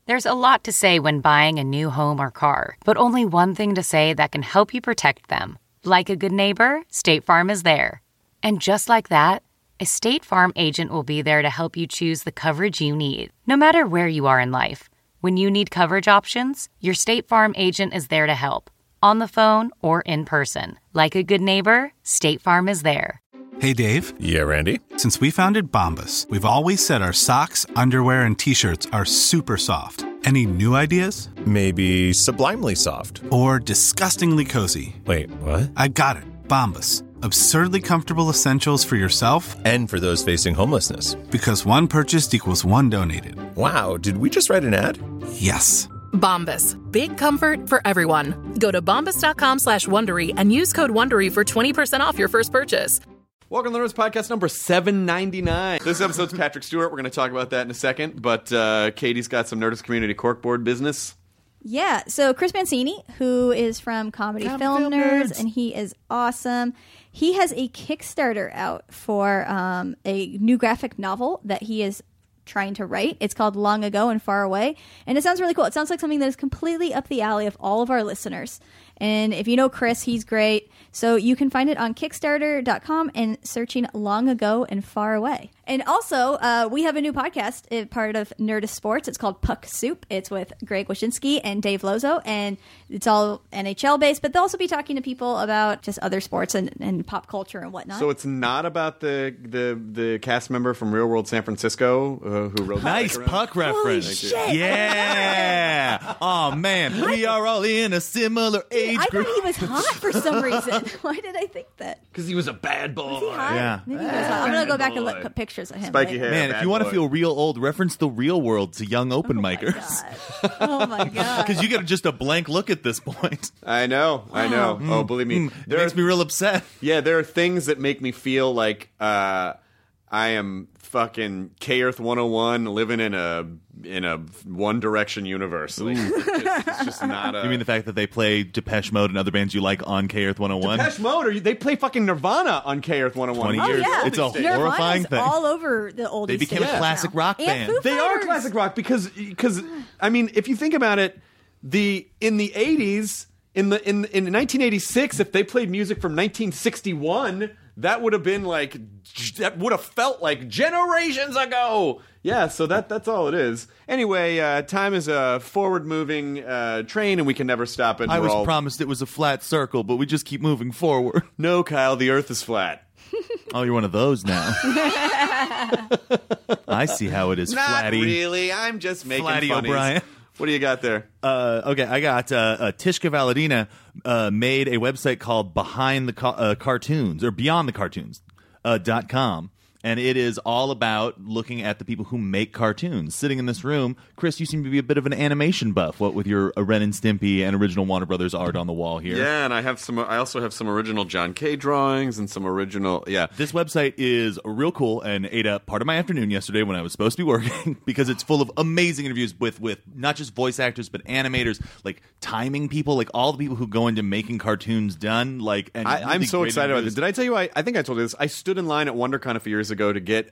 There's a lot to say when buying a new home or car, but only one thing to say that can help you protect them. Like a good neighbor, State Farm is there. And just like that, a State Farm agent will be there to help you choose the coverage you need, no matter where you are in life. When you need coverage options, your State Farm agent is there to help, on the phone or in person. Like a good neighbor, State Farm is there. Hey, Dave. Yeah, Randy? Since we founded Bombas, we've always said our socks, underwear, and T-shirts are super soft. Any new ideas? Maybe sublimely soft. Or disgustingly cozy. Wait, what? I got it. Bombas. Absurdly comfortable essentials for yourself and for those facing homelessness. Because one purchased equals one donated. Wow, did we just write an ad? Yes. Bombas. Big comfort for everyone. Go to bombas.com/Wondery and use code Wondery for 20% off your first purchase. Welcome to the Nerdist Podcast number 799. This episode's Patrick Stewart. We're going to talk about that in a second. But Katie's got some Nerdist Community corkboard business. Yeah, so Chris Mancini, who is from Comedy Film Nerds, and he is awesome. He has a Kickstarter out for a new graphic novel that he is trying to write. It's called Long Ago and Far Away, and it sounds really cool. It sounds like something that is completely up the alley of all of our listeners. And if you know Chris, he's great. So you can find it on Kickstarter.com and searching Long Ago and Far Away. And also, we have a new podcast, part of Nerdist Sports. It's called Puck Soup. It's with Greg Wyshynski and Dave Lozo, and it's all NHL-based, but they'll also be talking to people about just other sports and pop culture and whatnot. So it's not about the cast member from Real World San Francisco who wrote nice Puck reference. Holy shit. Yeah. Oh, man. We are all in a similar age group. I thought he was hot for some reason. Why did I think that? Because he was a bad boy. Was he hot? Yeah. Maybe he was hot. I'm going to go back and look at pictures of him. Spiky later. hair. Man, if you want to feel real old, reference The Real World to young open micers. Oh, my God. Because you get just a blank look at this point. I know. Oh, believe me. It makes me real upset. Yeah, there are things that make me feel like I am fucking K-Earth 101 living in a One Direction universe. Like, it's just not a... You mean the fact that they play Depeche Mode and other bands you like on K-Earth 101? Depeche Mode, they play fucking Nirvana on K-Earth 101. 20 years. Yeah. It's a Nirvana's horrifying thing. all over the oldies. They became a classic rock And band. Foo They are Fighters. classic rock because I mean, if you think about it, in the 80s, in 1986, if they played music from 1961, that would have felt like generations ago. Yeah, so that's all it is. Anyway, time is a forward-moving train, and we can never stop it. I was promised it was a flat circle, but we just keep moving forward. No, Kyle, the Earth is flat. Oh, you're one of those now. I see how it is, Not Flatty. really. I'm just making Flatty funnies. O'Brien. What do you got there? Okay, I got Tishka Valadina made a website called Behind the Cartoons or Beyond the Cartoons .com. And it is all about looking at the people who make cartoons. Sitting in this room, Chris, you seem to be a bit of an animation buff. What with your Ren and Stimpy and original Warner Brothers art on the wall here. Yeah, and I also have some original John Kay drawings and some original. Yeah, this website is real cool and ate up part of my afternoon yesterday when I was supposed to be working because it's full of amazing interviews with not just voice actors but animators, like timing people, like all the people who go into making cartoons done. Like, and I'm so excited about this. interviews. Did I tell you? I think I told you this. I stood in line at WonderCon a few years ago to get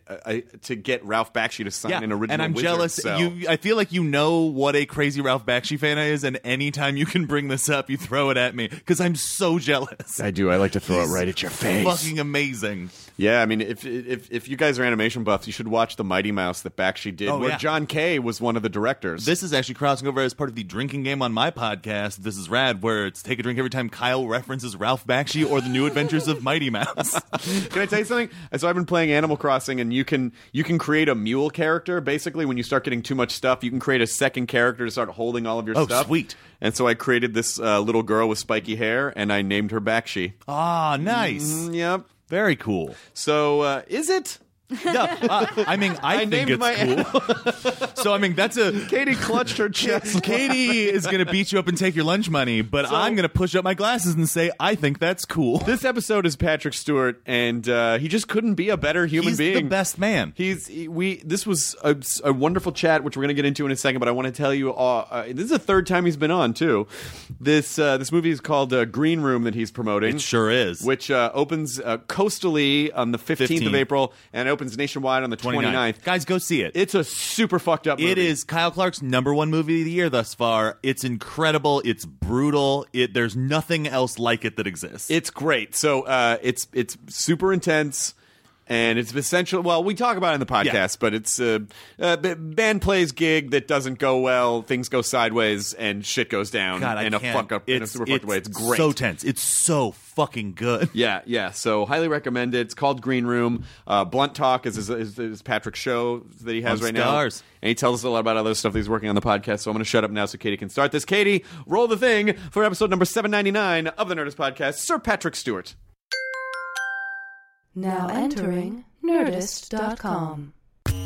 Ralph Bakshi to sign an original. And I'm Wizard jealous. cell. I feel like you know what a crazy Ralph Bakshi fan I is, and anytime you can bring this up, you throw it at me because I'm so jealous. I do. I like to throw it right at your face. Fucking amazing. Yeah, I mean, if you guys are animation buffs, you should watch the Mighty Mouse that Bakshi did, where John Kay was one of the directors. This is actually crossing over as part of the drinking game on my podcast. This is rad, where it's take a drink every time Kyle references Ralph Bakshi or the New Adventures of Mighty Mouse. Can I tell you something? So I've been playing Animal Crossing, and you can create a mule character. Basically, when you start getting too much stuff, you can create a second character to start holding all of your stuff. Oh, sweet. And so I created this little girl with spiky hair, and I named her Bakshi. Ah, nice. Yep. Very cool. So, is it? No, I mean, I think it's cool. So, I mean, that's a... Katie clutched her chest. Katie is going to beat you up and take your lunch money, but I'm going to push up my glasses and say, I think that's cool. This episode is Patrick Stewart, and he just couldn't be a better human being. He's the best man. This was a wonderful chat, which we're going to get into in a second, but I want to tell you, this is the third time he's been on, too. This movie is called Green Room that he's promoting. It sure is. Which opens coastally on the 15th of April, and opens opens nationwide on the 29th. Guys, go see it. It's a super fucked up movie. It is Kyle Clark's #1 movie of the year thus far. It's incredible. It's brutal. There's nothing else like it that exists. It's great. So it's super intense. And it's essential. Well, we talk about it in the podcast, but it's a band plays gig that doesn't go well. Things go sideways, and shit goes down in a super fucked way. It's great. So tense. It's so fucking good. Yeah. So highly recommend it. It's called Green Room. Blunt Talk is Patrick's show that he has right now, and he tells us a lot about other stuff that he's working on the podcast. So I'm going to shut up now so Katie can start this. Katie, roll the thing for episode number 799 of the Nerdist Podcast. Sir Patrick Stewart. Now entering Nerdist.com.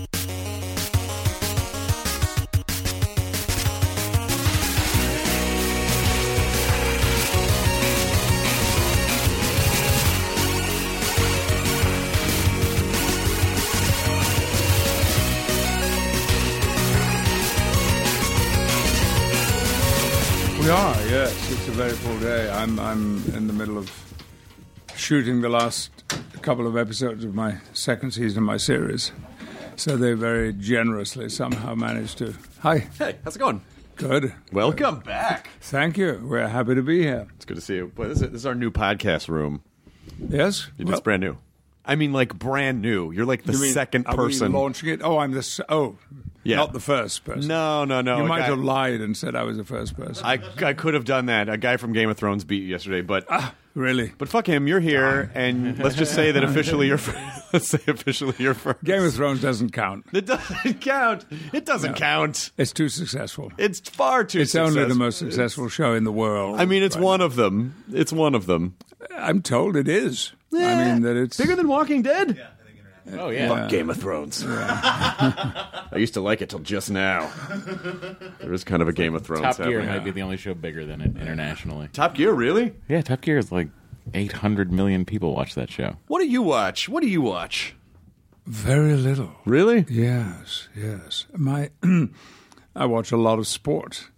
We are, yes. It's a very full day. I'm in the middle of shooting the last couple of episodes of my second season of my series. So they very generously somehow managed to... Hi. Hey, how's it going? Good. Welcome back. Thank you. We're happy to be here. It's good to see you. Boy, this is our new podcast room. Yes? It's brand new. I mean, like, brand new. You're like the second person. Are we launching it? Oh, I'm the... not the first person. No. You might have lied and said I was the first person. I could have done that. A guy from Game of Thrones beat you yesterday, but... Really? But fuck him, you're here, and let's just say that officially you're first. Game of Thrones doesn't count. It doesn't count. It doesn't count. It's too successful. It's far too successful. It's only the most successful show in the world. I mean, it's one of them. It's one of them. I'm told it is. I mean, that it's... Bigger than Walking Dead? Yeah, I think international. Oh, yeah. Fuck Game of Thrones. Yeah. I used to like it till just now. There is kind of a Game of Thrones Top Gear happening. might be the only show bigger than it internationally. Top Gear, really? Yeah, Top Gear is like 800 million people watch that show. What do you watch? Very little. Really? Yes. I watch a lot of sport.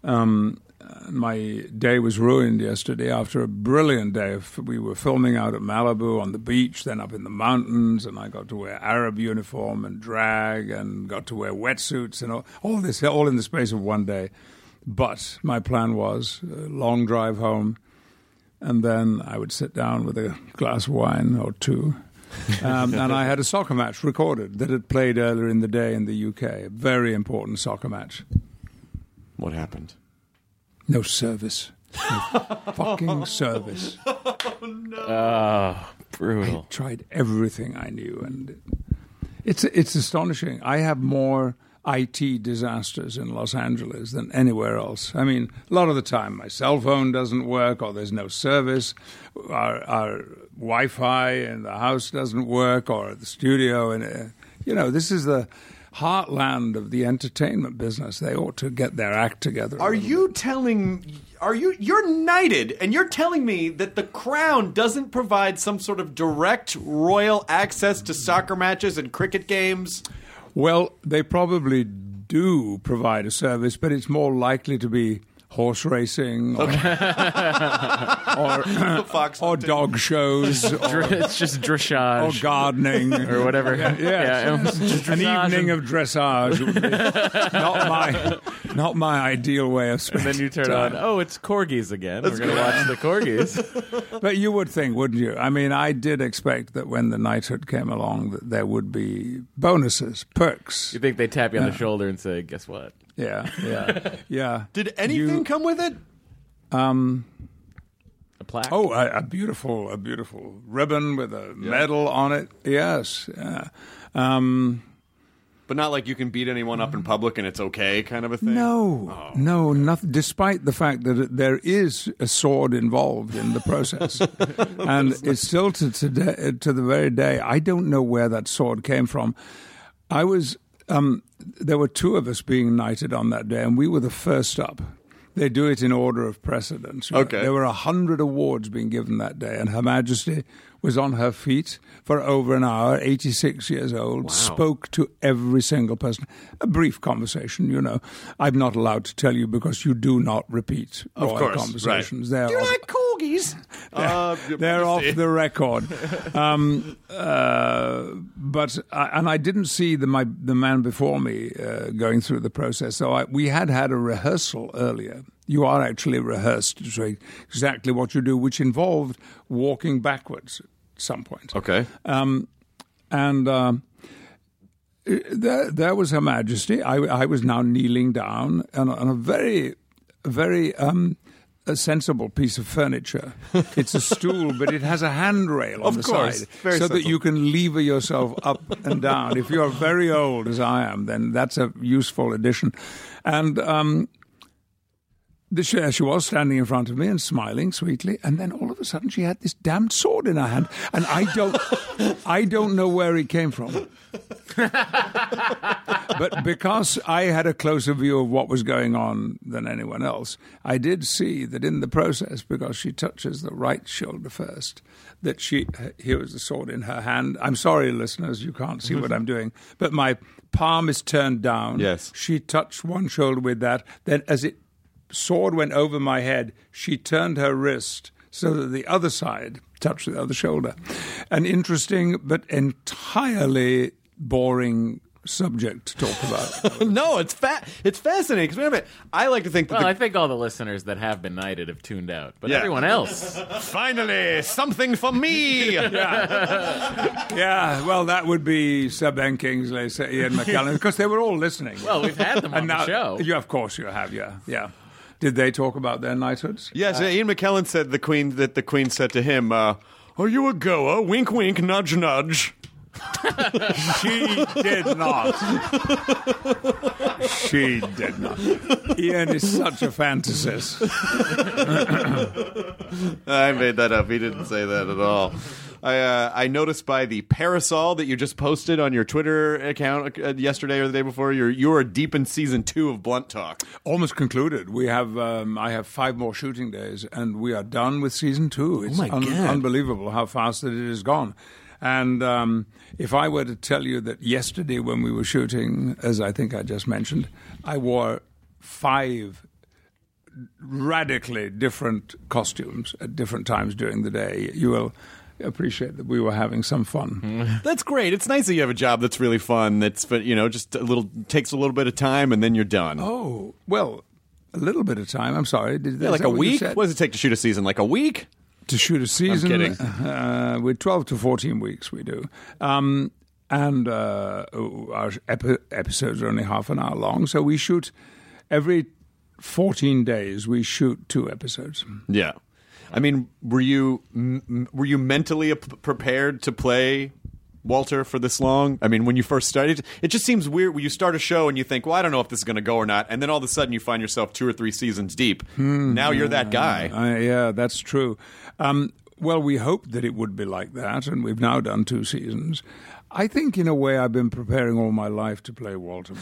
My day was ruined yesterday after a brilliant day. We were filming out at Malibu on the beach, then up in the mountains, and I got to wear Arab uniform and drag and got to wear wetsuits and all this, all in the space of one day. But my plan was a long drive home, and then I would sit down with a glass of wine or two. And I had a soccer match recorded that had played earlier in the day in the UK, a very important soccer match. What happened? No service. No fucking service. Oh, no. Brutal. I tried everything I knew, and it's astonishing. I have more IT disasters in Los Angeles than anywhere else. I mean, a lot of the time my cell phone doesn't work, or there's no service. Our Wi-Fi in the house doesn't work, or at the studio. And this is the heartland of the entertainment business. They ought to get their act together. You're knighted, and you're telling me that the Crown doesn't provide some sort of direct royal access to soccer matches and cricket games? Well, they probably do provide a service, but it's more likely to be horse racing or dog shows. It's just dressage. Or gardening. Or whatever. An evening of dressage would be not my ideal way of spending And then you turn time. on, it's corgis again. We're going to watch the corgis. But you would think, wouldn't you? I mean, I did expect that when the knighthood came along that there would be bonuses, perks. You think they tap you on the shoulder and say, guess what? Yeah. Did anything come with it? A plaque? Oh, a beautiful ribbon with a medal on it. Yes. But not like you can beat anyone up in public and it's okay kind of a thing? No, nothing. Despite the fact that there is a sword involved in the process. And it's still to the very day, I don't know where that sword came from. There were two of us being knighted on that day, and we were the first up. They do it in order of precedence. Okay. There were 100 awards being given that day, and Her Majesty was on her feet for over an hour, 86 years old, spoke to every single person. A brief conversation, I'm not allowed to tell you because you do not repeat royal conversations. Right. You're not cool. corgis. They're off the record. But I didn't see the man before me going through the process. So we had a rehearsal earlier. You are actually rehearsed to say exactly what you do, which involved walking backwards at some point. Okay. There was Her Majesty. I was now kneeling down on a very, very a sensible piece of furniture. It's a stool, but it has a handrail on the side, so that you can lever yourself up and down. If you're very old, as I am, then that's a useful addition. And she was standing in front of me and smiling sweetly, and then all of a sudden she had this damned sword in her hand, and I don't know where it came from. But because I had a closer view of what was going on than anyone else, I did see that in the process, because she touches the right shoulder first, that here was the sword in her hand. I'm sorry, listeners, you can't see what I'm doing, but my palm is turned down. Yes. She touched one shoulder with that. Then as it sword went over my head, she turned her wrist so that the other side touched the other shoulder. An interesting but entirely boring subject to talk about. No, it's fascinating because I like to think that I think all the listeners that have been knighted have tuned out, but everyone else, finally something for me. Yeah, well, that would be Sir Ben Kingsley, Sir Ian McKellen, because they were all listening. Well, we've had them on the show. Yeah, of course you have. Yeah. Did they talk about their knighthoods? Yes, Ian McKellen said the Queen said to him, "Are you a goer? Wink, wink, nudge, nudge." She did not. She did not. Ian is such a fantasist. I made that up. He didn't say that at all. I noticed by the parasol that you just posted on your Twitter account yesterday or the day before, you are deep in season 2 of Blunt Talk. Almost concluded. We have I have 5 more shooting days, and we are done with season 2. It's unbelievable how fast that it has gone. And if I were to tell you that yesterday when we were shooting, as I think I just mentioned, I wore 5 radically different costumes at different times during the day, you will appreciate that we were having some fun. That's great. It's nice that you have a job that's really fun. That's just takes a little bit of time, and then you're done. Oh, well, a little bit of time. I'm sorry. Like a week? What does it take to shoot a season? Like a week? To shoot a season? I'm kidding. With 12 to 14 weeks we do. And our episodes are only half an hour long, so we shoot every 14 days we shoot 2 episodes. Yeah. I mean, were you mentally prepared to play Walter for this long? I mean, when you first started, it just seems weird when you start a show and you think, well, I don't know if this is going to go or not, and then all of a sudden you find yourself 2 or 3 seasons deep. Now you're that guy. Yeah, that's true. Well, we hoped that it would be like that, and we've now done 2 seasons. I think, in a way, I've been preparing all my life to play Walter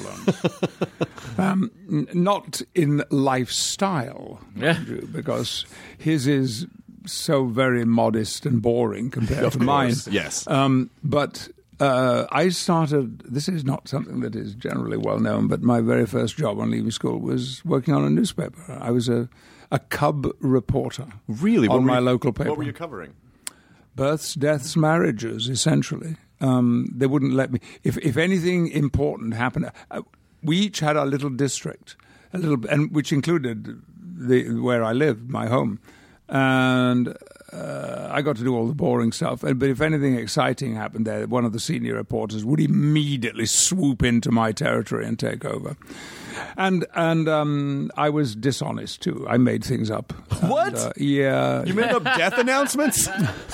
Blunt. Not in lifestyle, Andrew, because his is so very modest and boring compared to mine. Yes. But I started, this is not something that is generally well known, but my very first job on leaving school was working on a newspaper. I was a cub reporter. Really? On my local paper. What were you covering? Births, deaths, marriages, essentially. They wouldn't let me. If anything important happened, we each had our little district, and which included where I lived, my home, and I got to do all the boring stuff. But if anything exciting happened there, one of the senior reporters would immediately swoop into my territory and take over. And I was dishonest too. I made things up. What? And, yeah. You made up death announcements?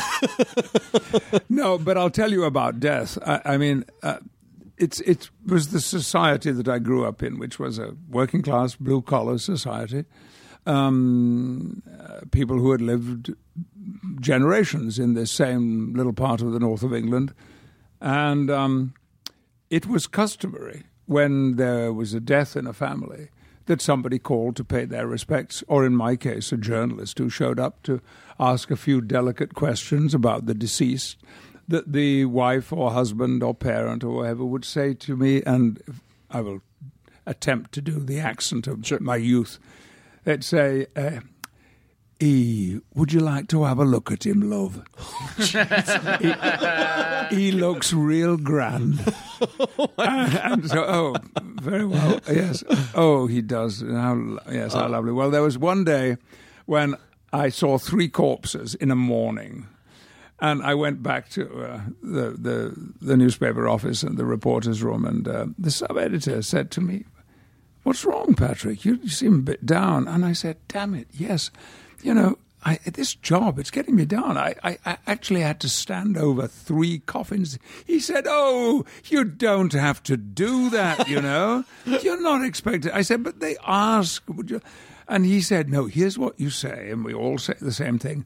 No, but I'll tell you about death. I mean, it was the society that I grew up in, which was a working class, blue collar society. People who had lived generations in this same little part of the north of England, and it was customary when there was a death in a family that somebody called to pay their respects, or in my case, a journalist who showed up to ask a few delicate questions about the deceased that the wife or husband or parent or whoever would say to me, and I will attempt to do the accent of my youth. They'd say, Would you like to have a look at him, love? he looks real grand. And so, very well, yes. Oh, he does. How lovely. Well, there was one day when I saw 3 corpses in a morning. And I went back to the newspaper office and the reporter's room, and the sub-editor said to me, "What's wrong, Patrick? You seem a bit down." And I said, "Damn it, yes. You know, this job, it's getting me down. I actually had to stand over 3 coffins." He said, "Oh, you don't have to do that, you know. You're not expected." I said, "But they ask, would you?" And he said, "No, here's what you say." And we all say the same thing.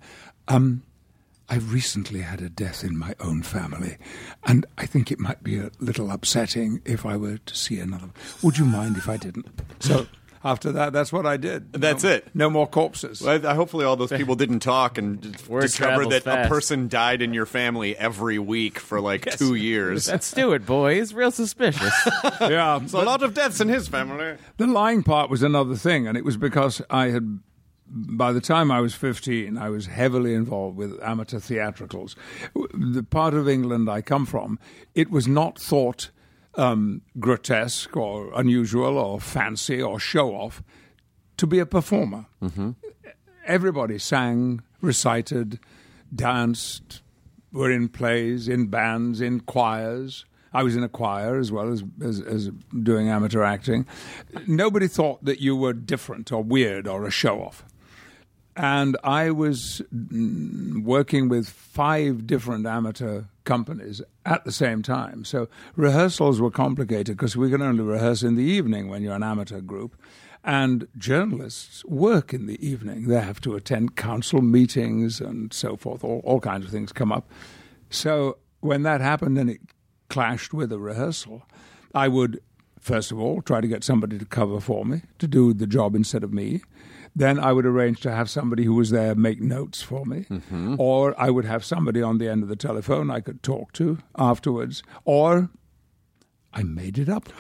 I recently had a death in my own family, and I think it might be a little upsetting if I were to see another. Would you mind if I didn't? So after that, that's what I did. That's it. No more corpses. Well, hopefully all those people didn't talk and discover that a person died in your family every week for like 2 years. That Stewart boy is real suspicious. Yeah. There's a lot of deaths in his family. The lying part was another thing, and it was because by the time I was 15, I was heavily involved with amateur theatricals. The part of England I come from, it was not thought grotesque or unusual or fancy or show-off to be a performer. Mm-hmm. Everybody sang, recited, danced, were in plays, in bands, in choirs. I was in a choir as well as doing amateur acting. Nobody thought that you were different or weird or a show-off. And I was working with 5 different amateur companies at the same time. So rehearsals were complicated because we can only rehearse in the evening when you're an amateur group. And journalists work in the evening. They have to attend council meetings and so forth. All kinds of things come up. So when that happened and it clashed with a rehearsal, I would, first of all, try to get somebody to cover for me, to do the job instead of me. Then I would arrange to have somebody who was there make notes for me. Mm-hmm. Or I would have somebody on the end of the telephone I could talk to afterwards. Or I made it up.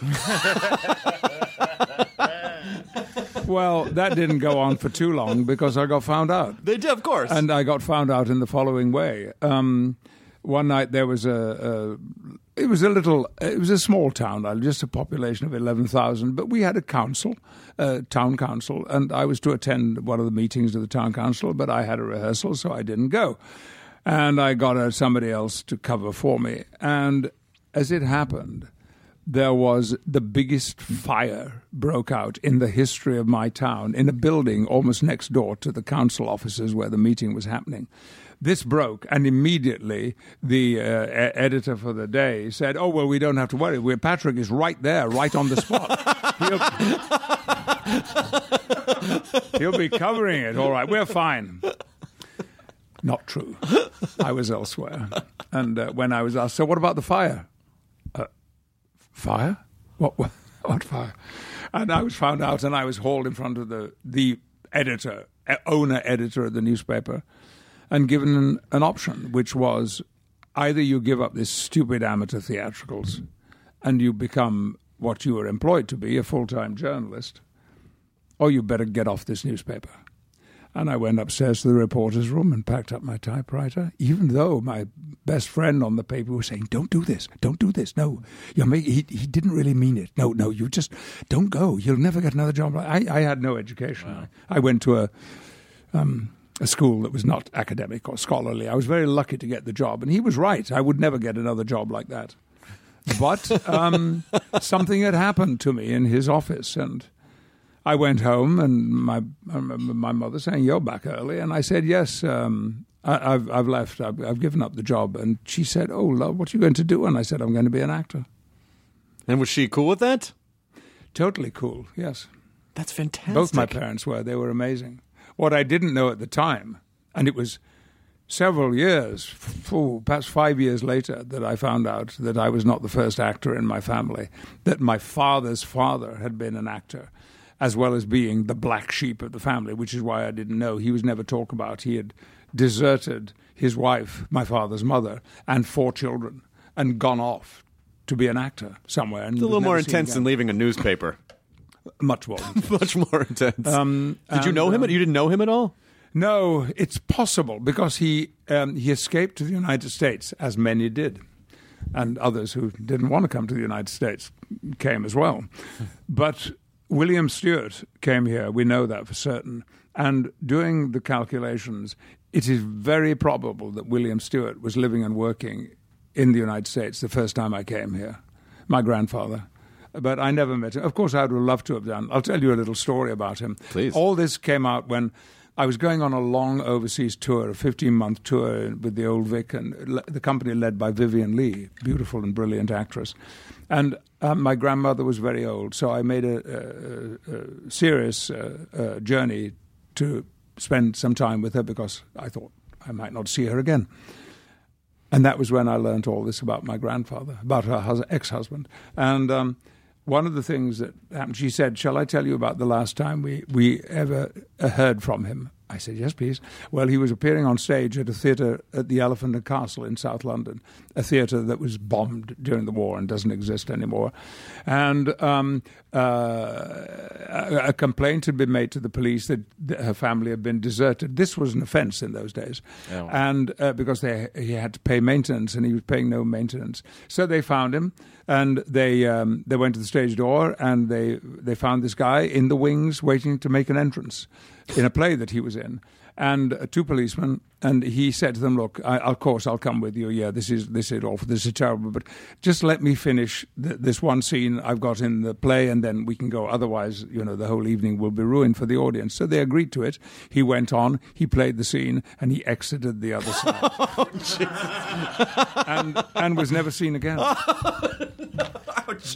Well, that didn't go on for too long because I got found out. They did, of course. And I got found out in the following way. One night there was it was a small town, just a population of 11,000, but we had a council, town council, and I was to attend one of the meetings of the town council, but I had a rehearsal, so I didn't go. And I got somebody else to cover for me. And as it happened, there was the biggest fire broke out in the history of my town in a building almost next door to the council offices where the meeting was happening. This broke, and immediately the editor for the day said, "Oh, well, we don't have to worry. Patrick is right there, right on the spot. He'll be covering it. All right, we're fine." Not true. I was elsewhere. And when I was asked, "So what about the fire?" Fire? What fire? And I was found out, and I was hauled in front of the editor, owner-editor of the newspaper, and given an option, which was either you give up this stupid amateur theatricals and you become what you were employed to be, a full-time journalist, or you better get off this newspaper. And I went upstairs to the reporter's room and packed up my typewriter, even though my best friend on the paper was saying, don't do this. No, he didn't really mean it. No, you just don't go. You'll never get another job. I had no education. Wow. I went to a school that was not academic or scholarly. I was very lucky to get the job. And he was right. I would never get another job like that. But something had happened to me in his office, and I went home, and my mother saying, "You're back early," and I said, "Yes, I've left. I've given up the job." And she said, "Oh, love, what are you going to do?" And I said, "I'm going to be an actor." And was she cool with that? Totally cool. Yes, that's fantastic. Both my parents were. They were amazing. What I didn't know at the time, and it was several years, perhaps 5 years later, that I found out that I was not the first actor in my family, that my father's father had been an actor, as well as being the black sheep of the family, which is why I didn't know. He was never talked about. He had deserted his wife, my father's mother, and 4 children, and gone off to be an actor somewhere. And it's a little more intense than leaving a newspaper. Much more intense. Much more intense. Did you know him? You didn't know him at all? No, it's possible because he escaped to the United States, as many did. And others who didn't want to come to the United States came as well. But William Stewart came here, we know that for certain. And doing the calculations, it is very probable that William Stewart was living and working in the United States the first time I came here, my grandfather. But I never met him. Of course, I would have loved to have done. I'll tell you a little story about him. Please. All this came out when I was going on a long overseas tour, a 15-month tour with the Old Vic, and the company led by Vivian Leigh, beautiful and brilliant actress. And my grandmother was very old, so I made a serious journey to spend some time with her because I thought I might not see her again. And that was when I learned all this about my grandfather, about her ex-husband. And one of the things that happened, she said, "Shall I tell you about the last time we ever heard from him?" I said, "Yes, please." Well, he was appearing on stage at a theatre at the Elephant and Castle in South London, a theatre that was bombed during the war and doesn't exist anymore. And a complaint had been made to the police that her family had been deserted. This was an offence in those days. Oh. And because he had to pay maintenance and he was paying no maintenance. So they found him and they went to the stage door and they found this guy in the wings waiting to make an entrance in a play that he was in, and two policemen, and he said to them, "Look, of course I'll come with you. Yeah, this is awful. This is terrible. But just let me finish this one scene I've got in the play, and then we can go. Otherwise, the whole evening will be ruined for the audience." So they agreed to it. He went on. He played the scene, and he exited the other side, Oh, Jesus. and was never seen again. Ouch.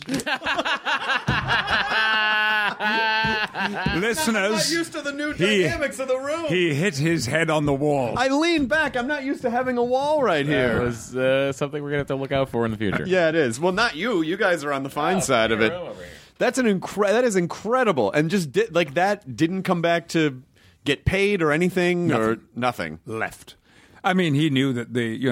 Listeners, I'm not used to the new dynamics of the room. He hit his head on the wall. I leaned back. I'm not used to having a wall right here. That was something we're going to have to look out for in the future. Yeah, it is. Well, not you. You guys are on the fine side of it. That's that is incredible. And just that didn't come back to get paid or anything or nothing. Left. I mean, he knew that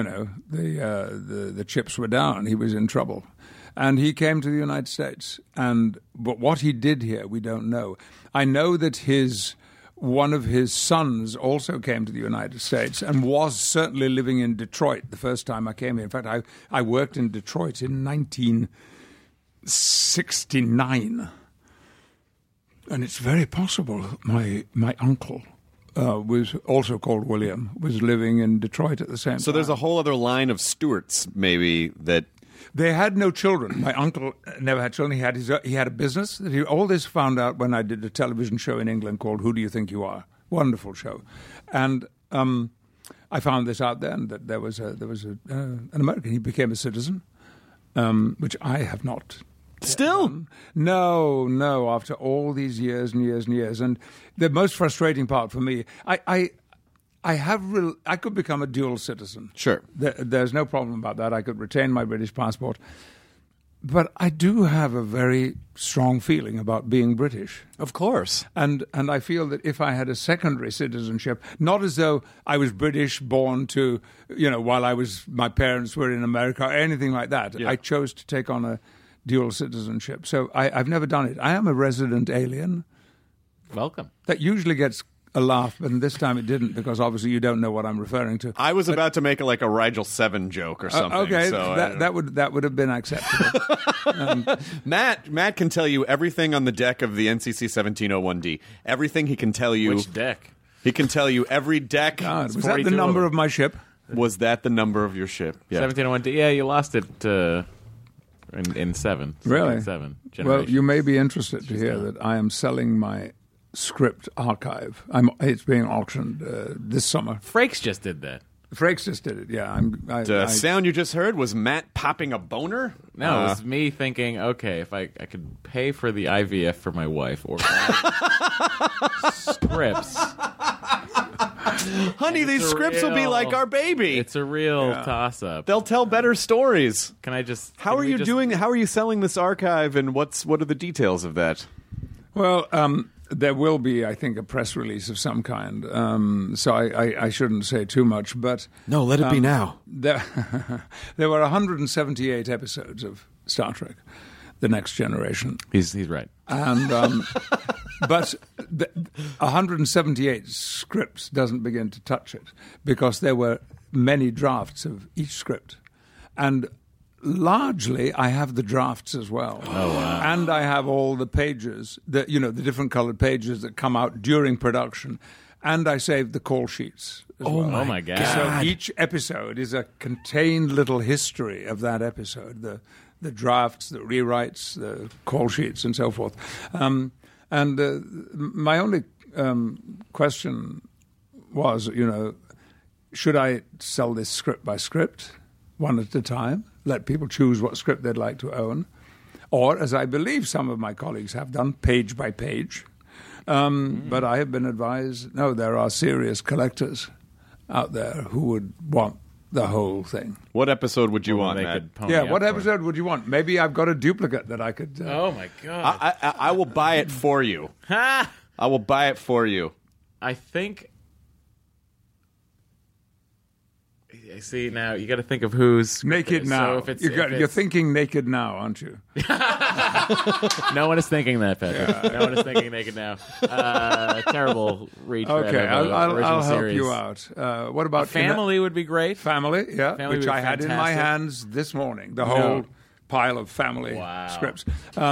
the chips were down. He was in trouble. And he came to the United States. But what he did here, we don't know. I know that one of his sons also came to the United States and was certainly living in Detroit the first time I came here. In fact, I worked in Detroit in 1969. And it's very possible my uncle, was also called William, was living in Detroit at the same time. So there's a whole other line of Stewarts, maybe, that... They had no children. My uncle never had children. He had a business. All this found out when I did a television show in England called Who Do You Think You Are? Wonderful show. And I found this out then, that there was an American. He became a citizen, which I have not. Still? No, after all these years and years and years. And the most frustrating part for me, I could become a dual citizen. Sure. There's no problem about that. I could retain my British passport. But I do have a very strong feeling about being British. Of course. And I feel that if I had a secondary citizenship, not as though I was British born to, while my parents were in America or anything like that. Yeah. I chose to take on a dual citizenship. So I've never done it. I am a resident alien. Welcome. That usually gets a laugh, but this time it didn't, because obviously you don't know what I'm referring to. I was about to make a Rigel 7 joke or something. Okay, so that would have been acceptable. Matt can tell you everything on the deck of the NCC 1701D. Everything he can tell you. Which deck? He can tell you every deck. God, was that the number of my ship? Was that the number of your ship? Yeah. 1701D. Yeah, you lost it in 7. Really? 7 generation. Well, you may be interested to hear that I am selling my script archive. It's being auctioned this summer. Frakes just did that. Frakes just did it, yeah. The sound you just heard was Matt popping a boner? No, it was me thinking, okay, if I could pay for the IVF for my wife or scripts. Honey, these scripts will be like our baby. It's a real toss-up. They'll tell better stories. Can I just... How are you doing? How are you selling this archive, and what are the details of that? Well, there will be, I think, a press release of some kind. So I shouldn't say too much, but... No, let it be now. There were 178 episodes of Star Trek. The Next Generation. He's right. And but 178 scripts doesn't begin to touch it because there were many drafts of each script. And largely, I have the drafts as well. Oh, wow. And I have all the pages, the different colored pages that come out during production. And I saved the call sheets as well. Oh, my God. So each episode is a contained little history of that episode. The drafts, the rewrites, the call sheets, and so forth. My only question was, should I sell this script by script, one at a time, let people choose what script they'd like to own, or, as I believe some of my colleagues have done, page by page. But I have been advised, no, there are serious collectors out there who would want the whole thing. What episode would you want, Matt? What episode would you want? Maybe I've got a duplicate that I could... Oh, my God. I will buy it for you. I will buy it for you. I think... I see now. You got to think of who's Naked Now. So You're thinking Naked Now, aren't you? No one is thinking that, Patrick. No one is thinking Naked Now. Terrible retread. Okay, of I'll help series. you out. What about Family would be great. Family, yeah, Family which would be I had in my fantastic. hands this morning. The whole pile of family scripts.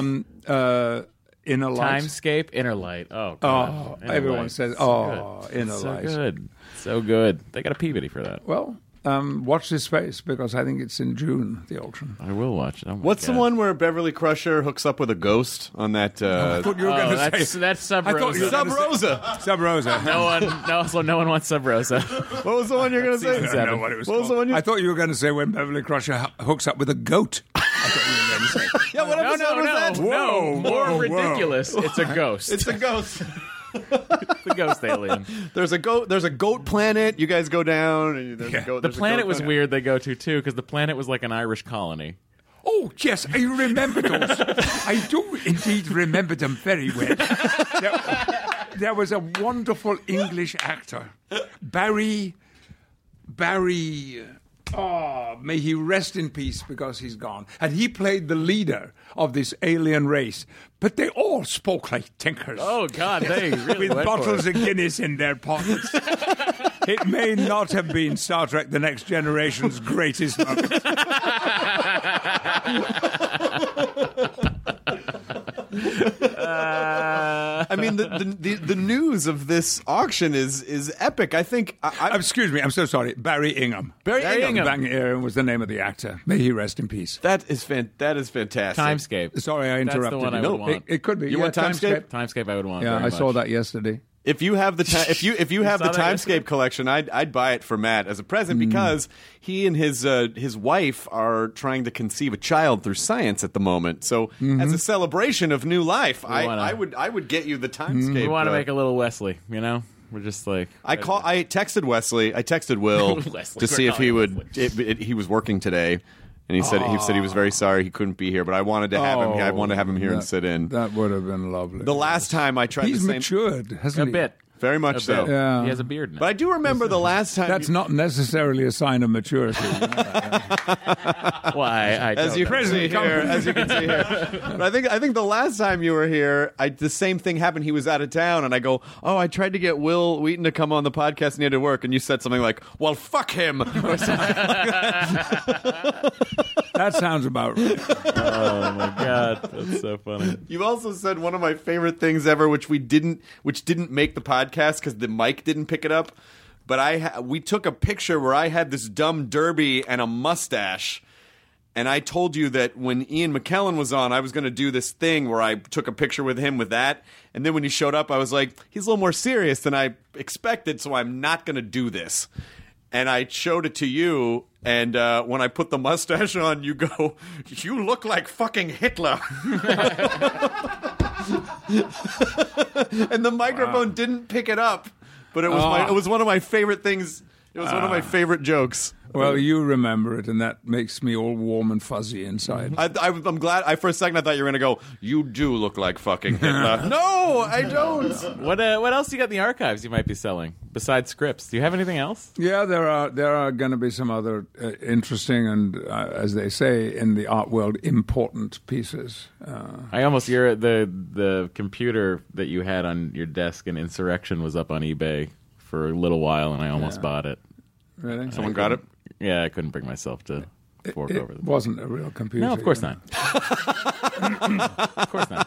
Inner Light. Timescape, Inner Light. Oh, God. Inner everyone Light. says, So Inner so Light. good. So good. They got a Peabody for that. Well, watch this space because I think it's in June, the auction. I will watch it. Oh, my What's God. the one where Beverly Crusher hooks up with a ghost on that? I thought you were going to say... That's Sub Rosa. I thought you were Sub gonna say- Rosa. Sub Rosa. No one wants Sub Rosa. What was the one you're going to say? Season I don't know what it was What was called. the one you- I thought you were going to say when Beverly Crusher hooks up with a goat. I thought you were going to say. Yeah, what episode was that? Whoa, More whoa, whoa. ridiculous. It's a ghost. It's a ghost. the ghost alien. There's a goat planet. You guys go down, and there's a goat. The there's a planet goat was planet. weird. They go to too because the planet was like an Irish colony. Oh, yes, I remember those. I do indeed remember them very well. There was a wonderful English actor, Barry. Oh, may he rest in peace because he's gone. And he played the leader of this alien race. But they all spoke like tinkers. Oh God, they really With went bottles for of Guinness in their pockets. It may not have been Star Trek The Next Generation's greatest moment. I mean, the news of this auction is epic. I think. Excuse me, I'm so sorry. Barry Ingham. Barry Ingham. Barry Ingham was the name of the actor. May he rest in peace. That is fantastic. Timescape. Sorry, I interrupted. That's the one you. I would want. It could be. You want Timescape? Timescape, I would want. Yeah, very I saw much. that yesterday. If you have the if you have the saw that Timescape yesterday? collection, I'd buy it for Matt as a present because he and his wife are trying to conceive a child through science at the moment. So as a celebration of new life, I would get you the Timescape. We want to make a little Wesley. You know, we're just like I texted Wesley. I texted Will Wesley, to see we're if he calling would. He was working today, and he said he was very sorry he couldn't be here. But I wanted to have him. I wanted to have him here and sit in. That would have been lovely. The last time I tried He's the same, matured, hasn't a he? bit. very much A so. bit. Yeah. He has a beard now. But I do remember the last time. That's not necessarily a sign of maturity. Why? As you can see here, But I think the last time you were here, the same thing happened. He was out of town, and I go, "Oh, I tried to get Will Wheaton to come on the podcast, and he had to work." And you said something like, "Well, fuck him." Or something like that. That sounds about right. Oh my God, that's so funny. You also said one of my favorite things ever, which didn't make the podcast because the mic didn't pick it up. But we took a picture where I had this dumb derby and a mustache. And I told you that when Ian McKellen was on, I was going to do this thing where I took a picture with him with that. And then when he showed up, I was like, he's a little more serious than I expected, so I'm not going to do this. And I showed it to you, and when I put the mustache on, you go, "You look like fucking Hitler." And the microphone didn't pick it up, but it was one of my favorite things. It was one of my favorite jokes. Well, you remember it, and that makes me all warm and fuzzy inside. I'm glad. For a second, I thought you were going to go, you do look like fucking Hitler. No, I don't. What else do you got in the archives you might be selling besides scripts? Do you have anything else? Yeah, there are going to be some other interesting and, as they say in the art world, important pieces. The computer that you had on your desk in Insurrection was up on eBay for a little while, and I almost bought it. Really? Someone got it? Yeah, I couldn't bring myself to fork over It wasn't a real computer. No, of course not. Of course not.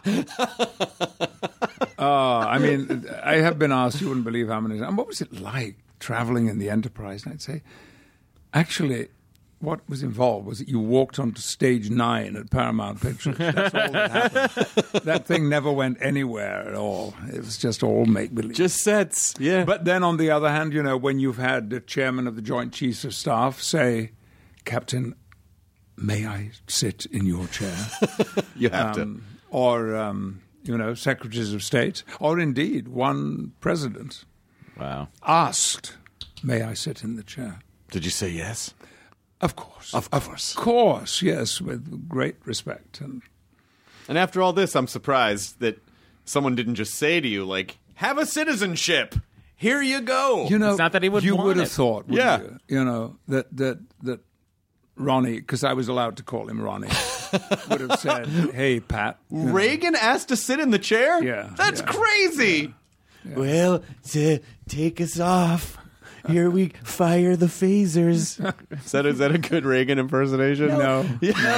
I mean, I have been asked, you wouldn't believe how many times, what was it like traveling in the Enterprise? And I'd say, actually, what was involved was that you walked onto stage 9 at Paramount Pictures. That's all that happened. That thing never went anywhere at all. It was just all make-believe. Just sets, yeah. But then on the other hand, you know, when you've had the chairman of the Joint Chiefs of Staff say, Captain, may I sit in your chair? You have to. Or, you know, secretaries of state, or indeed one president asked, may I sit in the chair? Did you say yes? Of course. Of course. Of course, yes, with great respect. And after all this, I'm surprised that someone didn't just say to you, like, have a citizenship. Here you go. You know, it's not that he would you want would have it. thought, wouldn't Yeah. you know, that Ronnie, because I was allowed to call him Ronnie, would have said, hey, Pat. Reagan asked to sit in the chair? Yeah. That's crazy. Yeah. Well, to take us off, here we fire the phasers. Is that a good Reagan impersonation? No.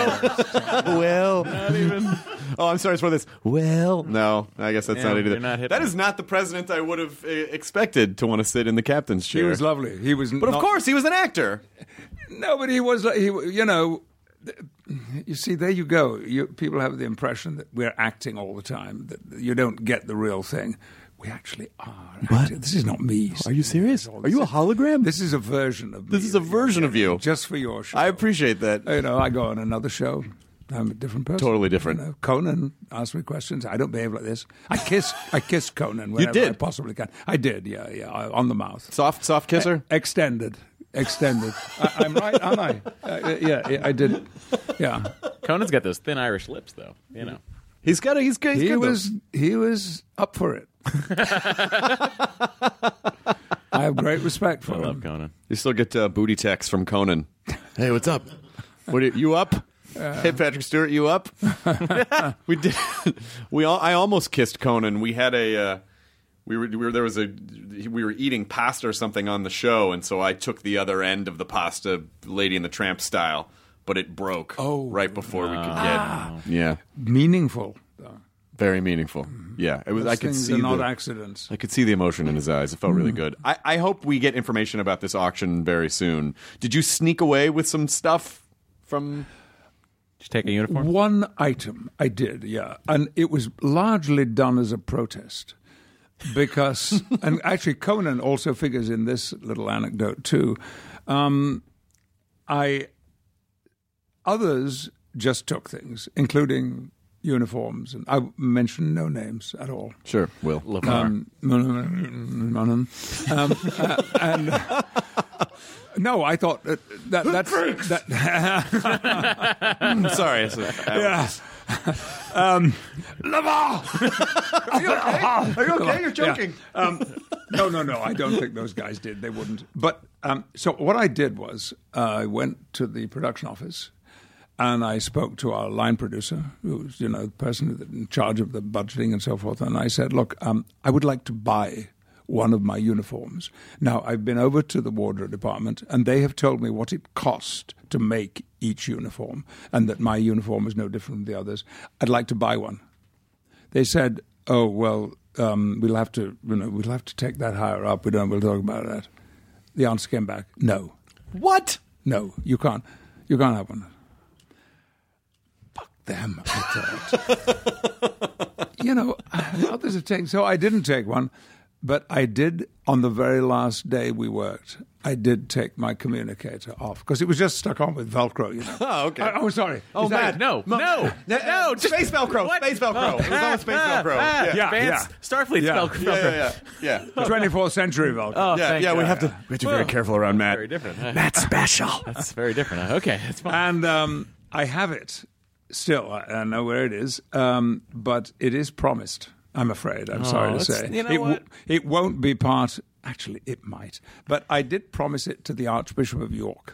Well, Not even. Oh, I'm sorry for this. well, No, I guess that's not it either. you're not hitting That is not the president I would have expected to want to sit in the captain's chair. He was lovely. He was But of course, he was an actor. No, but he was, you know, you see, there you go. People have the impression that we're acting all the time, that you don't get the real thing. We actually are. What? This is not me. Are you serious? Are you a hologram? This is a version of me. This is a version of you. Just for your show. I appreciate that. You know, I go on another show. I'm a different person. Totally different. You know, Conan asks me questions. I don't behave like this. I kiss Conan whenever did? I possibly can. I did, yeah, on the mouth. Soft kisser? Extended. I'm right, aren't I? Yeah, I did. Yeah. Conan's got those thin Irish lips, though. You know. He's good. He was up for it. I have great respect for I him. love Conan. You still get booty texts from Conan. hey, what's up? You up? Hey, Patrick Stewart, you up? We did. I almost kissed Conan. We had a. We were eating pasta or something on the show, and so I took the other end of the pasta, Lady and the Tramp style, but it broke right before we could get. Yeah, Meaningful, though. very meaningful. Yeah, it was. Those I could things see are not the accidents. I could see the emotion in his eyes. It felt really good. I hope we get information about this auction very soon. Did you sneak away with some stuff from? Did you take a uniform? One item I did, yeah, and it was largely done as a protest. Because, and actually Conan also figures in this little anecdote too. Others just took things, including uniforms, and I mentioned no names at all. Sure, Will. No, I thought that's Sorry. yeah. Laval! Are you okay? You're joking. No, I don't think those guys did. They wouldn't. But so what I did was I went to the production office and I spoke to our line producer, who's, you know, the person in charge of the budgeting and so forth. And I said, look, I would like to buy one of my uniforms. Now, I've been over to the wardrobe department, and they have told me what it cost to make each uniform, and that my uniform is no different from the others. I'd like to buy one. They said, "Oh well, we'll have to take that higher up. We'll talk about that." The answer came back, "No." What? No, you can't. You can't have one. Fuck them, I thought. You know, others have taken. So I didn't take one. But I did, on the very last day we worked, I did take my communicator off because it was just stuck on with Velcro, you know. Oh, okay. Oh, sorry. Oh, Matt, No. Space Velcro. What? Space Velcro. It was on Space Velcro. Yeah. Advanced Starfleet Velcro. Yeah. 24th century Velcro. Oh, thank We God. have to be very careful around Matt. Very different. Matt's special. That's very different. Okay, that's fine. And I have it still. I know where it is, but it is promised, I'm afraid. I'm sorry to say. You know what? It won't be part... Actually, it might. But I did promise it to the Archbishop of York.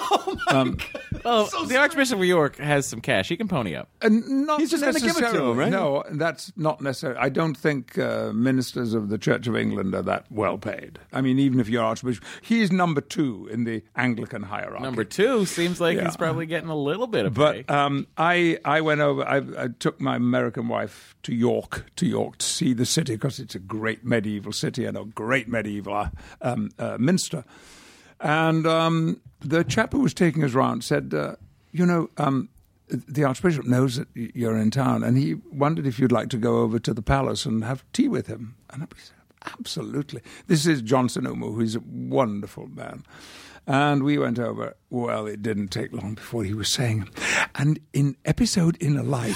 The Archbishop of York has some cash. He can pony up. Not He's just gonna give it to necessarily. him, right? No, that's not necessary. I don't think ministers of the Church of England are that well paid. I mean, even if you're Archbishop, he's number 2 in the Anglican hierarchy. Number 2 seems like he's probably getting a little bit of pay. But I went over. I took my American wife to York to see the city because it's a great medieval city and a great medieval minster. And the chap who was taking us round said, the Archbishop knows that you're in town, and he wondered if you'd like to go over to the palace and have tea with him. And I said, absolutely. This is Johnson Umu, who's a wonderful man. And we went over. Well, it didn't take long before he was saying, and in episode Inner Light,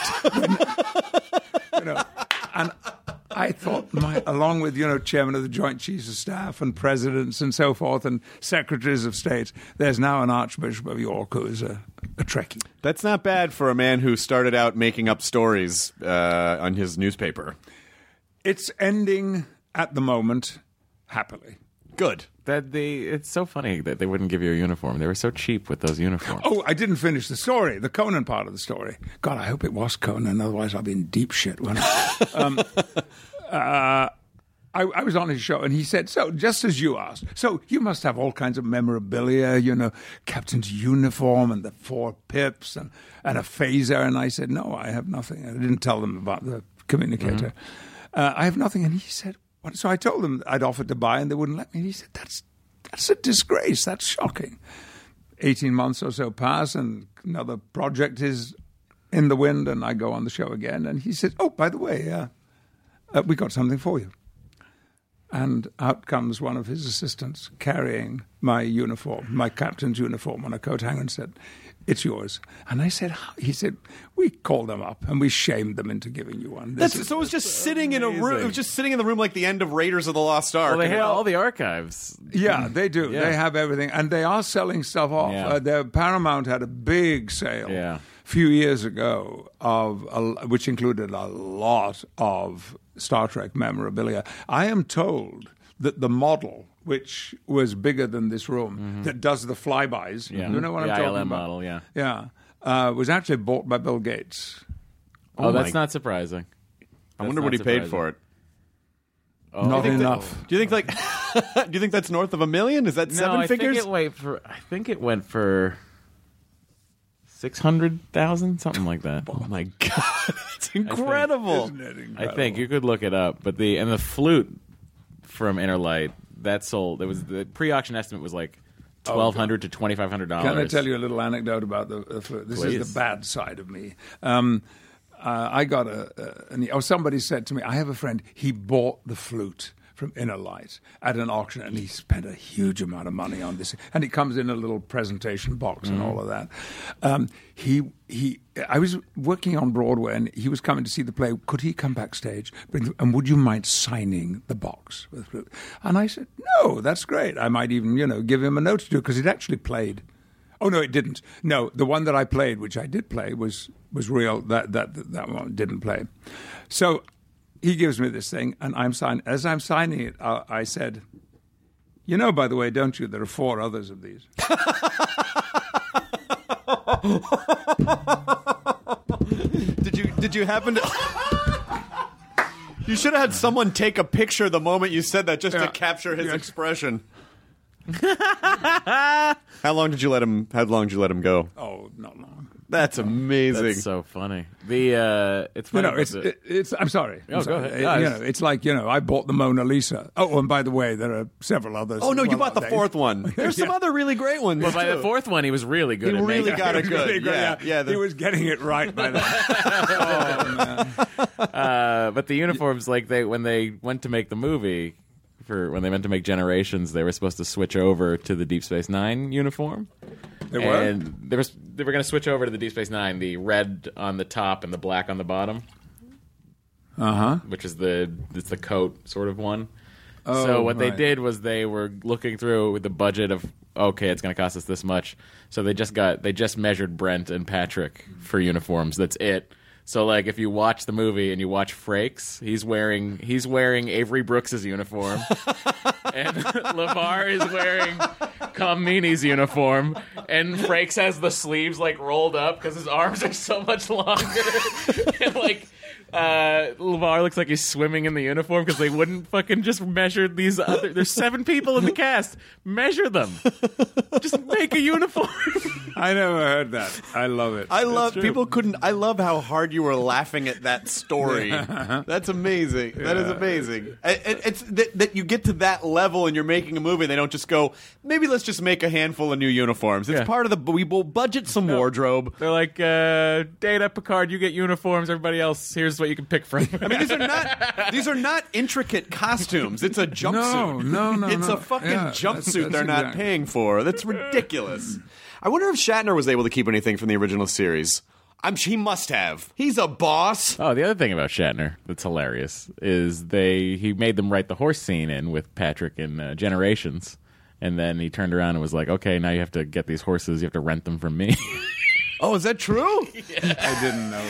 and I thought, along with, chairman of the Joint Chiefs of Staff and presidents and so forth and secretaries of state, there's now an Archbishop of York who is a Trekkie. That's not bad for a man who started out making up stories on his newspaper. It's ending at the moment happily. Good. It's so funny that they wouldn't give you a uniform. They were so cheap with those uniforms. Oh, I didn't finish the story, the Conan part of the story. God, I hope it was Conan, otherwise I'll be in deep shit. I was on his show, and he said, so, just as you asked, so you must have all kinds of memorabilia, captain's uniform and the 4 pips and a phaser. And I said, no, I have nothing. I didn't tell them about the communicator. I have nothing. And he said, what? So I told them I'd offered to buy, and they wouldn't let me. And he said, that's a disgrace. That's shocking. 18 months or so pass, and another project is in the wind, and I go on the show again. And he said, oh, by the way, we got something for you. And out comes one of his assistants carrying my uniform, my captain's uniform, on a coat hanger, and said, it's yours. And I said, how? He said, we called them up and we shamed them into giving you one. So it was just sitting in a room. It was just sitting in the room like the end of Raiders of the Lost Ark. Well, they had all the archives. Yeah, they do. Yeah. They have everything. And they are selling stuff off. Yeah. Paramount had a big sale a few years ago, which included a lot of Star Trek memorabilia. I am told that the model, which was bigger than this room, that does the flybys, you know what I'm talking ILM about? model, was actually bought by Bill Gates. Oh, that's not surprising. I wonder what he paid for it. Oh, Not enough. Do you think do you think that's north of $1 million? Is that seven figures? I think it went for 600,000, something like that. Oh my God, it's incredible! Isn't it incredible? I think you could look it up, but the flute from Inner Light that sold. It was the pre-auction estimate was like $1,200 to $2,500. Can I tell you a little anecdote about the flute? This Please. is the bad side of me. I got somebody said to me, I have a friend, he bought the flute from Inner Light at an auction, and he spent a huge amount of money on this. And it comes in a little presentation box and all of that. I was working on Broadway, and he was coming to see the play. Could he come backstage? And would you mind signing the box with the flute? And I said, no, that's great. I might even, give him a note to do, because he'd actually played. Oh, no, it didn't. No, the one that I played, which I did play, was real. That one didn't play. So he gives me this thing, and as I'm signing it, I said, by the way, don't you, there are 4 others of these. Did you happen to... You should have had someone take a picture the moment you said that just to capture his expression. How long did you let him go? Oh, not long. That's amazing. That's so funny. It's funny. It's. I'm sorry. Go ahead. It's like I bought the Mona Lisa. Oh, and by the way, there are several others. Oh no, you bought the 4th one. There's some other really great ones. But by the 4th one, he was really good. He really got it good. Yeah. He was getting it right by then. But the uniforms, when they went to make the movie, for when they meant to make Generations, they were supposed to switch over to the Deep Space Nine uniform. They were? And they were going to switch over to the Deep Space Nine, the red on the top and the black on the bottom. Which is it's the coat sort of one. Oh, so what they right. did was they were looking through with the budget of, okay, it's going to cost us this much. So they just measured Brent and Patrick for uniforms. That's it. So like if you watch the movie and you watch Frakes, he's wearing Avery Brooks's uniform, and LeVar is wearing Comini's uniform, and Frakes has the sleeves like rolled up because his arms are so much longer, and like. LeVar looks like he's swimming in the uniform because they wouldn't fucking just measure these other... There's 7 people in the cast. Measure them. Just make a uniform. I never heard that. I love it. I love how hard you were laughing at that story. That's amazing. That is amazing. It's that you get to that level and you're making a movie. They don't just go, maybe let's just make a handful of new uniforms. It's part of the... We will budget some wardrobe. They're like, Data, Picard, you get uniforms. Everybody else, here's what you can pick from. I mean, these are not intricate costumes. It's a jumpsuit. No. It's a fucking jumpsuit they're not paying for. That's ridiculous. I wonder if Shatner was able to keep anything from the original series. He must have. He's a boss. Oh, the other thing about Shatner that's hilarious is he made them write the horse scene in with Patrick in Generations, and then he turned around and was like, okay, now you have to get these horses. You have to rent them from me. Oh, is that true? Yeah. I didn't know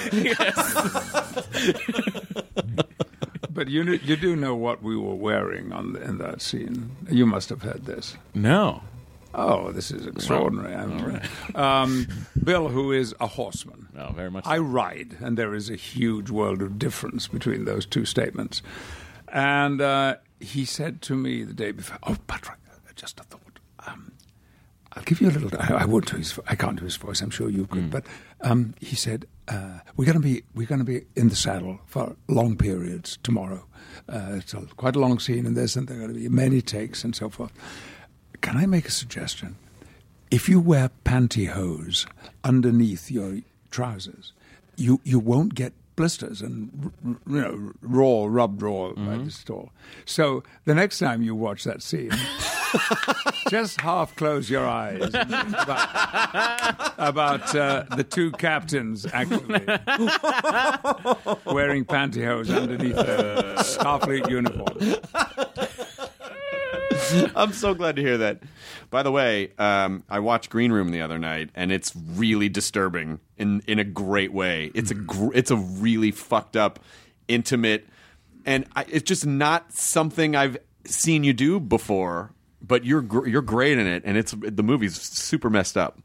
it. Yes. But you do know what we were wearing in that scene. You must have had this. No. Oh, this is extraordinary. Bill, who is a horseman. Oh, very much so. I ride, and there is a huge world of difference between those two statements. And he said to me the day before, oh, Patrick, just a thought. I'll give you a little... I can't do his voice. I'm sure you could. But he said, we're going to be in the saddle for long periods tomorrow. It's quite a long scene in this, and there are going to be many takes and so forth. Can I make a suggestion? If you wear pantyhose underneath your trousers, you won't get blisters and rubbed raw by the store. So the next time you watch that scene, just half close your eyes about the two captains actually wearing pantyhose underneath their Starfleet uniform. I'm so glad to hear that. By the way, I watched Green Room the other night, and it's really disturbing in a great way. It's a really fucked up, intimate, and it's just not something I've seen you do before. But you're great in it, and the movie's super messed up.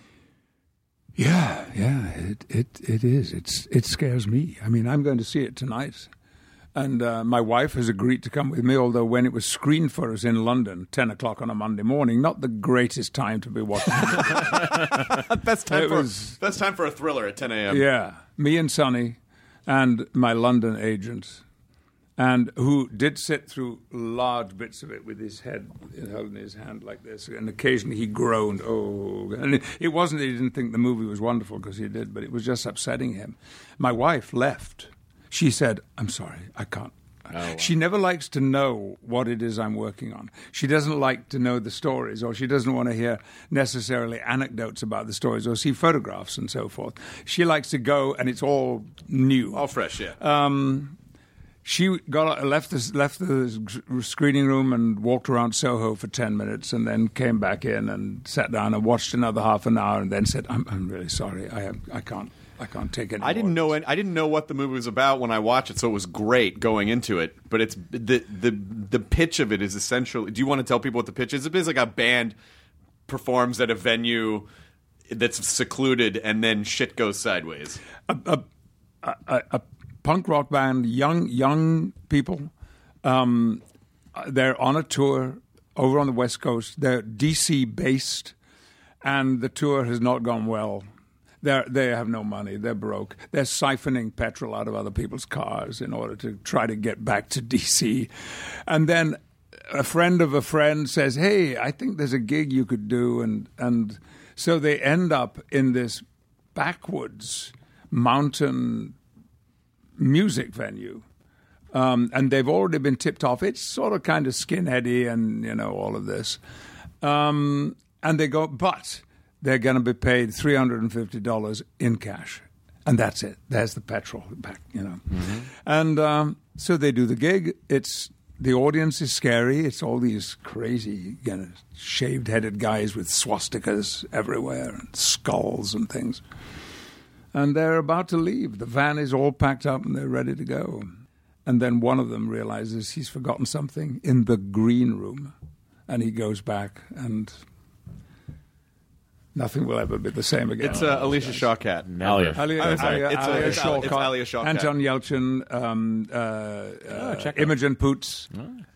Yeah, it is. It scares me. I mean, I'm going to see it tonight. And my wife has agreed to come with me, although when it was screened for us in London, 10 o'clock on a Monday morning, not the greatest time to be watching it. Best time for a thriller at 10 a.m. Yeah. Me and Sonny and my London agent, and who did sit through large bits of it with his head held in his hand like this, and occasionally he groaned, oh. And it wasn't that he didn't think the movie was wonderful, because he did, but it was just upsetting him. My wife left. She said, I'm sorry, I can't. Oh, wow. She never likes to know what it is I'm working on. She doesn't like to know the stories, or she doesn't want to hear necessarily anecdotes about the stories or see photographs and so forth. She likes to go, and it's all new. All fresh, yeah. She left the screening room and walked around Soho for 10 minutes and then came back in and sat down and watched another half an hour and then said, I'm really sorry, I can't take it. I didn't know what the movie was about when I watched it, so it was great going into it. But it's the pitch of it is essentially. Do you want to tell people what the pitch is? It's like a band performs at a venue that's secluded, and then shit goes sideways. A punk rock band, young people. They're on a tour over on the West Coast. They're DC based, and the tour has not gone well. They have no money. They're broke. They're siphoning petrol out of other people's cars in order to try to get back to D.C. And then a friend of a friend says, hey, I think there's a gig you could do. And so they end up in this backwoods mountain music venue And they've already been tipped off. It's sort of kind of skinheady and, all of this. And they go, but they're going to be paid $350 in cash. And that's it. There's the petrol back, Mm-hmm. And so they do the gig. The audience is scary. It's all these crazy, shaved-headed guys with swastikas everywhere and skulls and things. And they're about to leave. The van is all packed up and they're ready to go. And then one of them realizes he's forgotten something in the green room. And he goes back and nothing will ever be the same again. It's Alicia Shawkat. Alia. Alia Shawkat. It's Alia Shawkat. Anton Yelchin, Imogen Poots,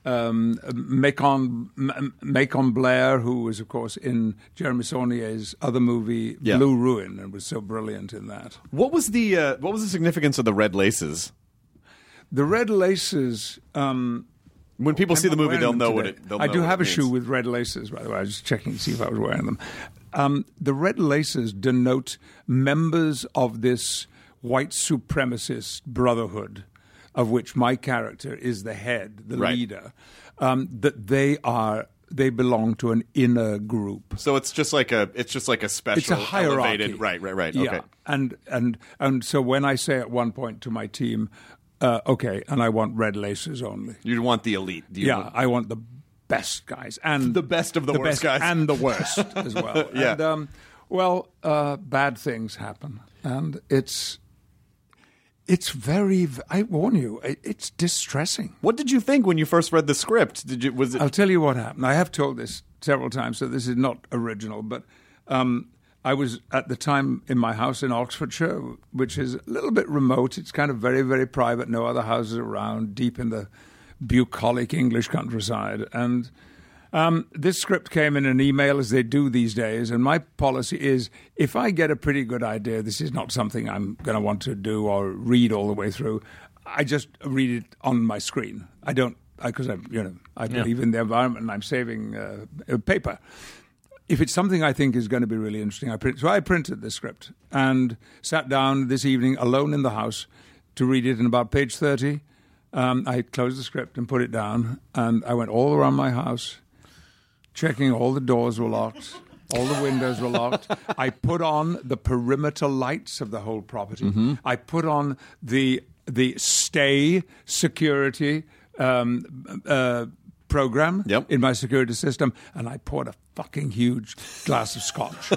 Macon Blair, who was, of course, in Jeremy Saulnier's other movie, Blue Ruin, and was so brilliant in that. What was the significance of the red laces? The red laces... when people see the movie, they'll know what it I do have a means. shoe with red laces, by the way. I was just checking to see if I was wearing them. The red laces denote members of this white supremacist brotherhood, of which my character is the head, the leader. That they belong to an inner group. So it's just like a special, it's a hierarchy. Elevated, right. Yeah. Okay. And so when I say at one point to my team, okay, and I want red laces only. You want the elite. I want the best guys and the best of the worst best guys and the worst as well. Yeah. And, bad things happen, and it's very. I warn you, it's distressing. What did you think when you first read the script? I'll tell you what happened. I have told this several times, so this is not original, but. I was at the time in my house in Oxfordshire, which is a little bit remote. It's kind of very, very private, no other houses around, deep in the bucolic English countryside. And this script came in an email, as they do these days, and my policy is if I get a pretty good idea, this is not something I'm going to want to do or read all the way through, I just read it on my screen. I don't, because I believe in the environment and I'm saving paper. If it's something I think is going to be really interesting, I printed the script and sat down this evening alone in the house to read it. And about page 30, I closed the script and put it down. And I went all around my house, checking all the doors were locked, all the windows were locked. I put on the perimeter lights of the whole property. Mm-hmm. I put on the stay security program in my security system, and I poured a fucking huge glass of scotch.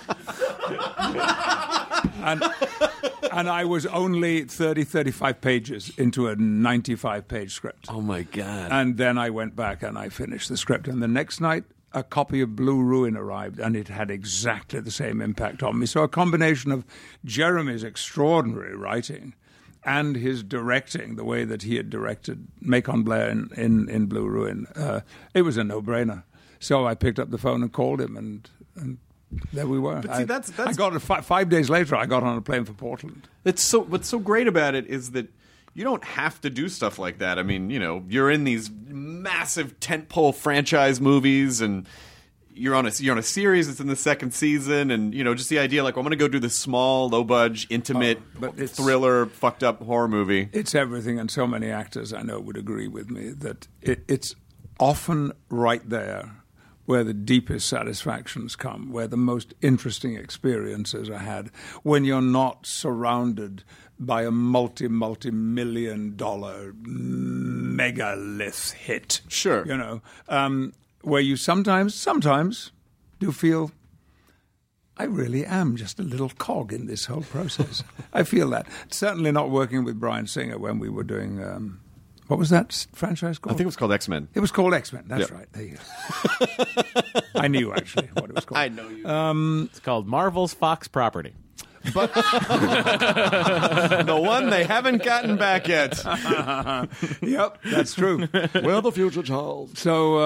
and I was only 35 pages into a 95-page script. Oh, my God. And then I went back and I finished the script. And the next night, a copy of Blue Ruin arrived, and it had exactly the same impact on me. So a combination of Jeremy's extraordinary writing and his directing, the way that he had directed Macon Blair in Blue Ruin, it was a no-brainer. So I picked up the phone and called him, and there we were. But see, that's I got it 5 days later. I got on a plane for Portland. What's so great about it is that you don't have to do stuff like that. I mean, you're in these massive tentpole franchise movies, and you're on a series that's in the second season, and just the idea, like, I'm going to go do this small, low budge, intimate, thriller, fucked up horror movie. It's everything, and so many actors I know would agree with me that it's often right there where the deepest satisfactions come, where the most interesting experiences are had, when you're not surrounded by a multi-million-dollar megalith hit. Sure. Where you sometimes do feel, I really am just a little cog in this whole process. I feel that. Certainly not working with Bryan Singer when we were doing, what was that franchise called? I think it was called X-Men. It was called X-Men, that's right. There you go. I knew, actually, what it was called. I know you. It's called Marvel's Fox Property. But the one they haven't gotten back yet. Yep, that's true. Well, the future, Charles. So,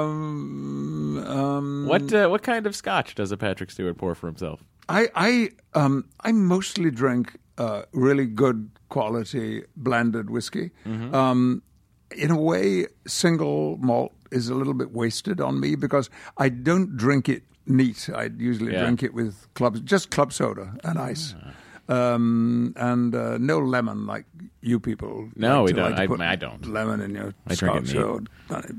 what kind of scotch does a Patrick Stewart pour for himself? I mostly drink really good quality blended whiskey. Mm-hmm. In a way, single malt is a little bit wasted on me because I don't drink it neat. I usually drink it with club soda and ice. and no lemon like you people. No, we don't. to put I don't. Lemon in your I drink it scotch. neat.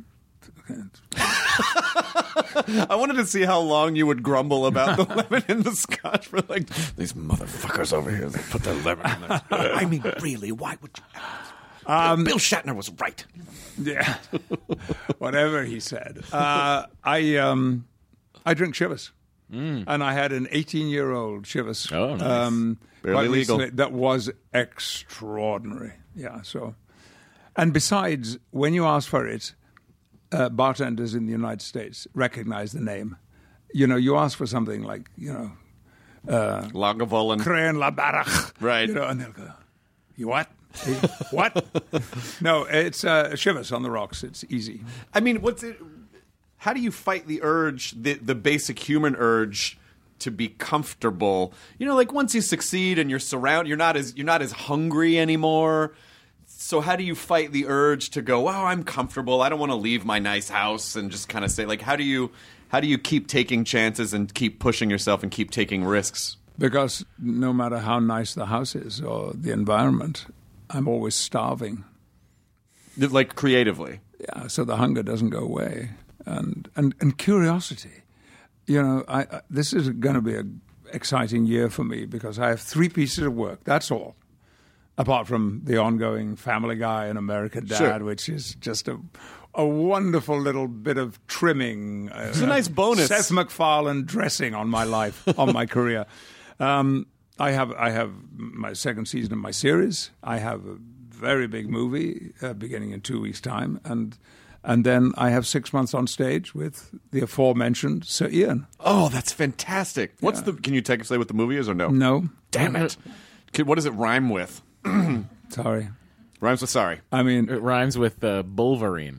I wanted to see how long you would grumble about the lemon in the scotch for like these motherfuckers over here that put their lemon in there. I mean, really, why would you? Bill Shatner was right. Yeah, whatever he said. I drink Chivas, and I had an 18-year-old Chivas. Oh, nice. Barely quite legal. recently that was extraordinary. Yeah. So, and besides, when you ask for it, bartenders in the United States recognize the name. You know, you ask for something like, Lagavulin. Crane La Barach. Right. You know, and they'll go, you what? Hey, what? No, it's Chivas on the rocks. It's easy. I mean, how do you fight the urge, the basic human urge to be comfortable? You know, like once you succeed and you're not as hungry anymore. So how do you fight the urge to go, oh, I'm comfortable, I don't want to leave my nice house, and just kind of say, like, how do you keep taking chances and keep pushing yourself and keep taking risks? Because no matter how nice the house is or the environment, I'm always starving. Like creatively. Yeah, so the hunger doesn't go away. And curiosity. You know, this is going to be an exciting year for me because I have 3 pieces of work. That's all. Apart from the ongoing Family Guy and American Dad, Sure. which is just a wonderful little bit of trimming. It's a nice bonus. Seth MacFarlane dressing on my life, on my career. I have my second season of my series. I have a very big movie beginning in 2 weeks' time, and then I have 6 months on stage with the aforementioned Sir Ian. Oh, that's fantastic. Can you say what the movie is or no? No. Damn it. What does it rhyme with? Sorry. Rhymes with sorry. I mean, It rhymes with Bulverine.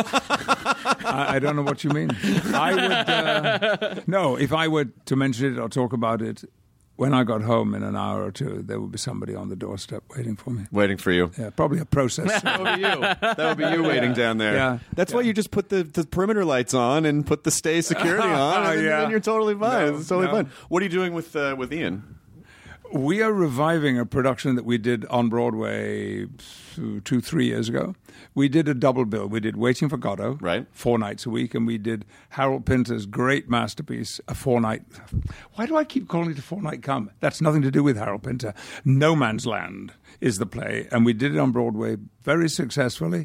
I don't know what you mean. I would no. If I were to mention it or talk about it, when I got home in an hour or two, there would be somebody on the doorstep waiting for me. Waiting for you. Yeah, probably a process. That would be you. That would be you waiting down there. Yeah. That's why you just put the perimeter lights on and put the stay security on, and then you're totally fine. No, it's totally no. fine. What are you doing with Ian? We are reviving a production that we did on Broadway 2-3 years ago. We did a double bill. We did Waiting for Godot, right, 4 nights a week, and we did Harold Pinter's great masterpiece, a 4-night. Why do I keep calling it a 4-night come? That's nothing to do with Harold Pinter. No Man's Land is the play, and we did it on Broadway very successfully.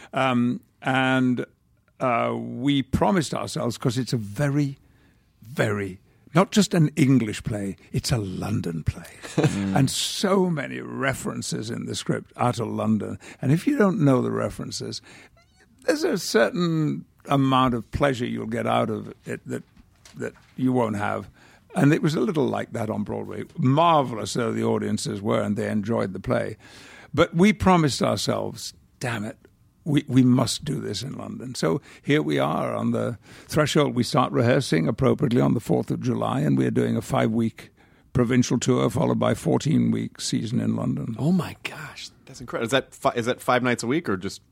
And we promised ourselves, because it's a very, very not just an English play, it's a London play. And so many references in the script are to London. And if you don't know the references, there's a certain amount of pleasure you'll get out of it that you won't have. And it was a little like that on Broadway. Marvelous though the audiences were, and they enjoyed the play. But we promised ourselves, damn it, we must do this in London. So here we are on the threshold. We start rehearsing appropriately on the 4th of July, and we're doing a 5-week provincial tour followed by a 14-week season in London. Oh, my gosh. That's incredible. Is that 5 nights a week or just...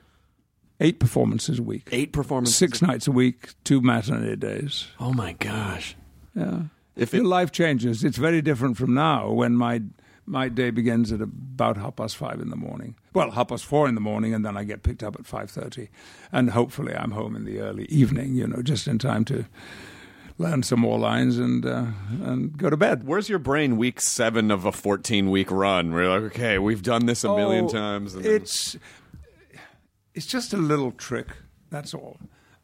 8 performances a week. 8 performances? 6 nights a week, 2 matinee days. Oh, my gosh. Yeah. Your life changes. It's very different from now when my day begins at about 5:30 in the morning. Well, 4:30 in the morning, and then I get picked up at 5:30. And hopefully I'm home in the early evening, just in time to learn some more lines and go to bed. Where's your brain week 7 of a 14-week run? Where you're like, okay, we've done this a million times. And It's just a little trick, that's all.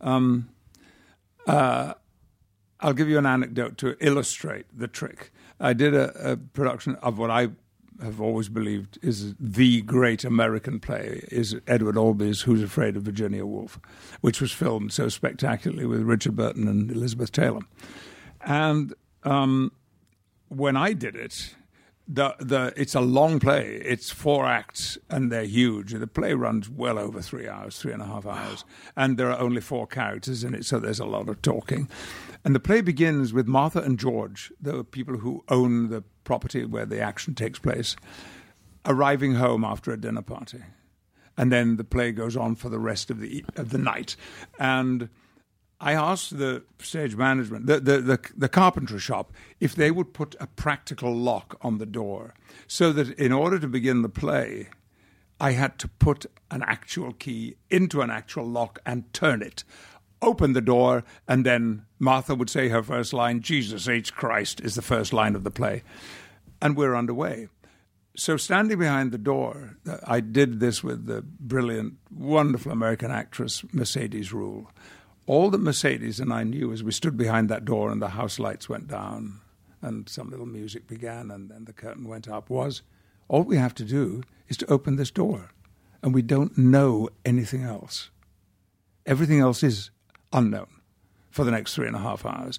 I'll give you an anecdote to illustrate the trick. I did a production of what I have always believed is the great American play, is Edward Albee's Who's Afraid of Virginia Woolf, which was filmed so spectacularly with Richard Burton and Elizabeth Taylor. And when I did it, it's a long play. It's 4 acts, and they're huge. The play runs well over 3 hours, 3.5 hours. And there are only 4 characters in it, so there's a lot of talking. And the play begins with Martha and George, the people who own the property where the action takes place, arriving home after a dinner party. And then the play goes on for the rest of the night. And I asked the stage management, the carpentry shop, if they would put a practical lock on the door so that in order to begin the play, I had to put an actual key into an actual lock and turn it, open the door, and then Martha would say her first line, Jesus H. Christ, is the first line of the play. And we're underway. So standing behind the door, I did this with the brilliant, wonderful American actress Mercedes Ruehl. All that Mercedes and I knew as we stood behind that door and the house lights went down and some little music began and then the curtain went up was, all we have to do is to open this door. And we don't know anything else. Everything else is unknown for the next 3.5 hours.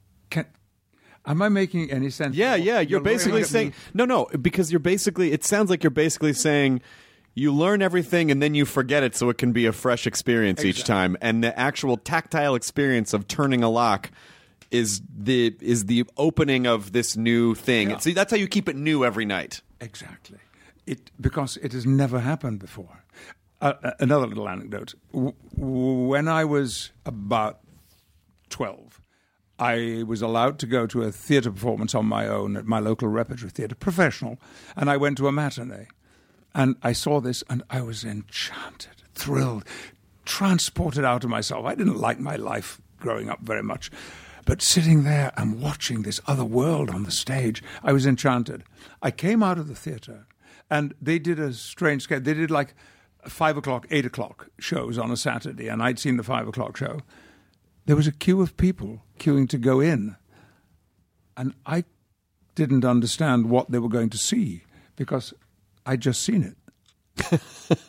Am I making any sense? Yeah. You're basically saying no, because you're basically. It sounds like you're basically saying you learn everything and then you forget it, so it can be a fresh experience each time. And the actual tactile experience of turning a lock is the opening of this new thing. Yeah. See, that's how you keep it new every night. Exactly. Because it has never happened before. Another little anecdote. When I was about 12. I was allowed to go to a theatre performance on my own at my local repertory theatre, professional, and I went to a matinee. And I saw this, and I was enchanted, thrilled, transported out of myself. I didn't like my life growing up very much, but sitting there and watching this other world on the stage, I was enchanted. I came out of the theatre, and they did a strange sketch. They did like 5 o'clock, 8 o'clock shows on a Saturday, and I'd seen the 5 o'clock show. There was a queue of people queuing to go in. And I didn't understand what they were going to see because I'd just seen it.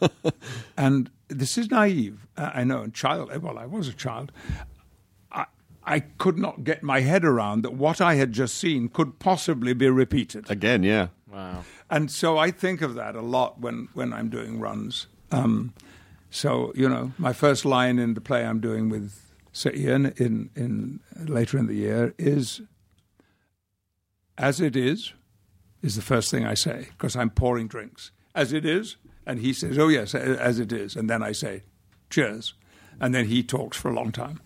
And this is naive, I know, and I was a child. I could not get my head around that what I had just seen could possibly be repeated. Again, yeah. Wow. And so I think of that a lot when I'm doing runs. So, my first line in the play I'm doing with Sir Ian in later in the year is, as it is the first thing I say, because I'm pouring drinks. As it is, and he says, oh yes, as it is. And then I say, cheers. And then he talks for a long time.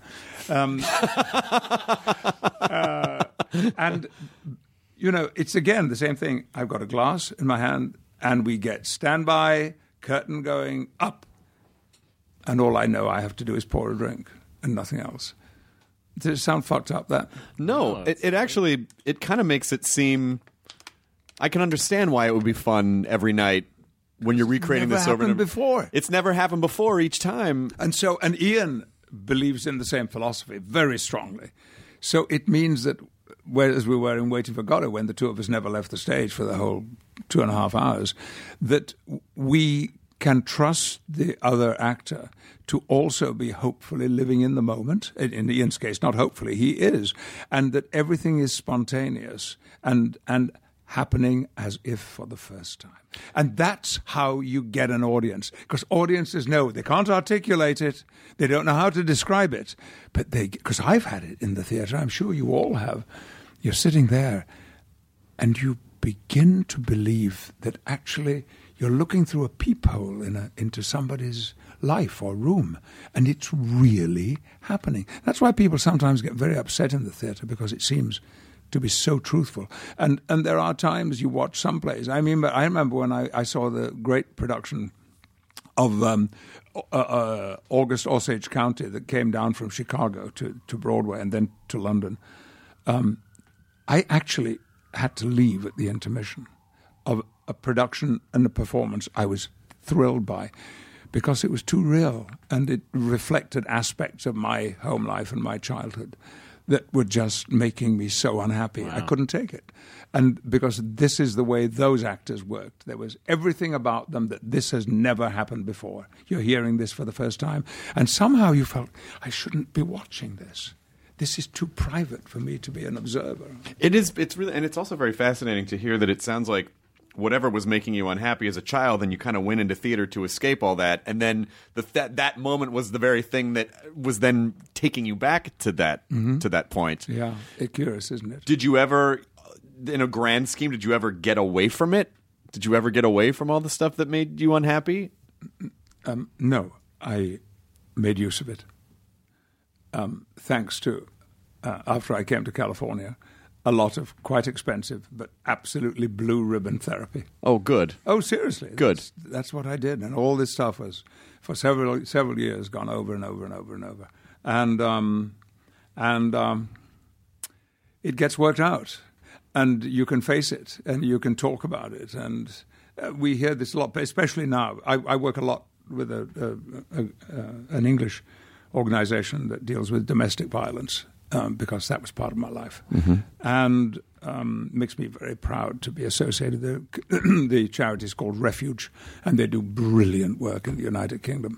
And, it's again the same thing. I've got a glass in my hand, and we get standby, curtain going up. And all I know I have to do is pour a drink. And nothing else. Does it sound fucked up, that? No, it actually, it kind of makes it seem, I can understand why it would be fun every night when you're recreating this over and over. Before. It's never happened before each time. And Ian believes in the same philosophy very strongly. So it means that, whereas we were in Waiting for Godot, when the two of us never left the stage for the whole 2.5 hours, that we can trust the other actor to also be hopefully living in the moment. In Ian's case, not hopefully, he is. And that everything is spontaneous and happening as if for the first time. And that's how you get an audience. Because audiences know they can't articulate it. They don't know how to describe it. But because I've had it in the theatre, I'm sure you all have. You're sitting there and you begin to believe that actually you're looking through a peephole into somebody's life or room, and it's really happening. That's why people sometimes get very upset in the theatre, because it seems to be so truthful. And there are times you watch some plays. I remember when I saw the great production of August Osage County that came down from Chicago to Broadway and then to London. I actually had to leave at the intermission of a production and a performance I was thrilled by, because it was too real and it reflected aspects of my home life and my childhood that were just making me so unhappy. Wow. I couldn't take it. And because this is the way those actors worked. There was everything about them that this has never happened before. You're hearing this for the first time. And somehow you felt, I shouldn't be watching this. This is too private for me to be an observer. It is. It's really, and it's also very fascinating to hear that it sounds like whatever was making you unhappy as a child, and you kind of went into theater to escape all that, and then that moment was the very thing that was then taking you back to that to that point. Yeah, it's curious, isn't it? Did you ever, in a grand scheme, did you ever get away from it? Did you ever get away from all the stuff that made you unhappy? No, I made use of it. thanks to, after I came to California, a lot of quite expensive but absolutely blue ribbon therapy. Oh, good. Oh, seriously. Good. That's what I did. And all this stuff was, for several years, gone over and over and over and over. And it gets worked out. And you can face it, and you can talk about it. And we hear this a lot, especially now. I work a lot with an English organization that deals with domestic violence, because that was part of my life. Mm-hmm. And makes me very proud to be associated. The charity is called Refuge, and they do brilliant work in the United Kingdom.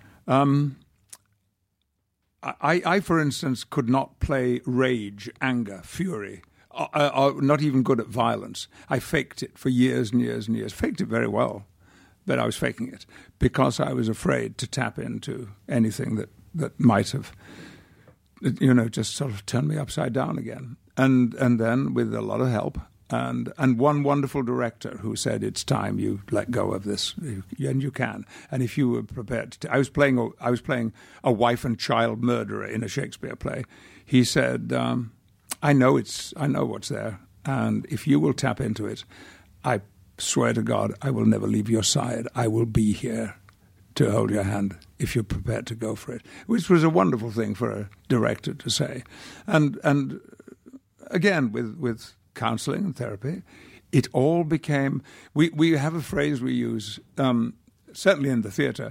I, for instance, could not play rage, anger, fury, not even good at violence. I faked it for years and years and years. Faked it very well, but I was faking it because I was afraid to tap into anything that might have, just sort of turned me upside down again. And then with a lot of help and one wonderful director who said, it's time you let go of this, and you can. And if you were prepared to, I was playing a wife and child murderer in a Shakespeare play. He said, I know what's there, and if you will tap into it, I swear to God, I will never leave your side. I will be here to hold your hand if you're prepared to go for it, which was a wonderful thing for a director to say. And again, with counseling and therapy, it all became, we have a phrase we use, certainly in the theatre,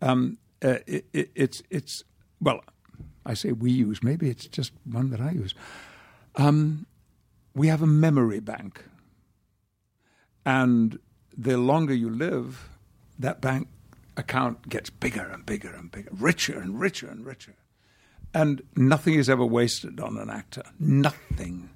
it's well, I say we use, maybe it's just one that I use. We have a memory bank. And the longer you live, that bank account gets bigger and bigger and bigger, richer and richer and richer. And nothing is ever wasted on an actor. Nothing.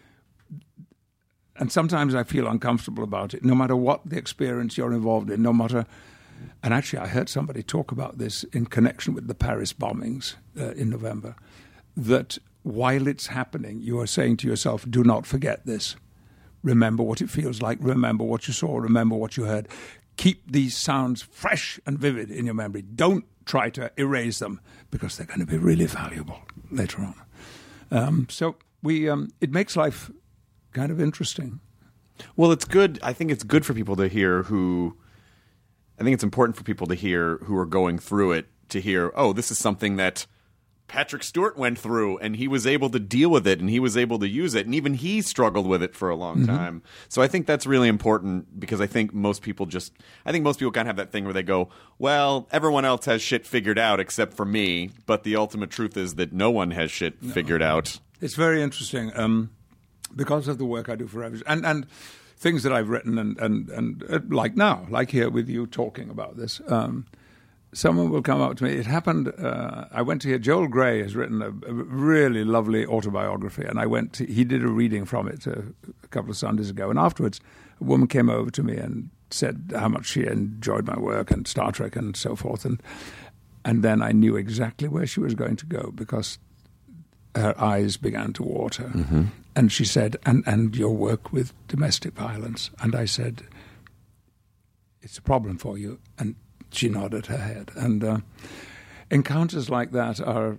And sometimes I feel uncomfortable about it, no matter what the experience you're involved in, no matter... And actually, I heard somebody talk about this in connection with the Paris bombings in November, that while it's happening, you are saying to yourself, do not forget this. Remember what it feels like. Remember what you saw. Remember what you heard. Keep these sounds fresh and vivid in your memory. Don't try to erase them, because they're going to be really valuable later on. So it makes life kind of interesting. Well, it's good. I think it's good for people to hear I think it's important for people to hear who are going through it, to hear, oh, this is something that Patrick Stewart went through, and he was able to deal with it, and he was able to use it, and even he struggled with it for a long time. So I think that's really important, because I think most people kind of have that thing where they go, well, everyone else has shit figured out except for me, but the ultimate truth is that no one has shit figured out. It's very interesting, because of the work I do for Refuge, and things that I've written, and like now, like here with you talking about this, someone will come up to me. It happened, I went to hear, Joel Grey has written a really lovely autobiography, and he did a reading from it a couple of Sundays ago, and afterwards a woman came over to me and said how much she enjoyed my work and Star Trek and so forth, and then I knew exactly where she was going to go, because her eyes began to water. Mm-hmm. And she said, and your work with domestic violence. And I said, it's a problem for you. And she nodded her head. And encounters like that are,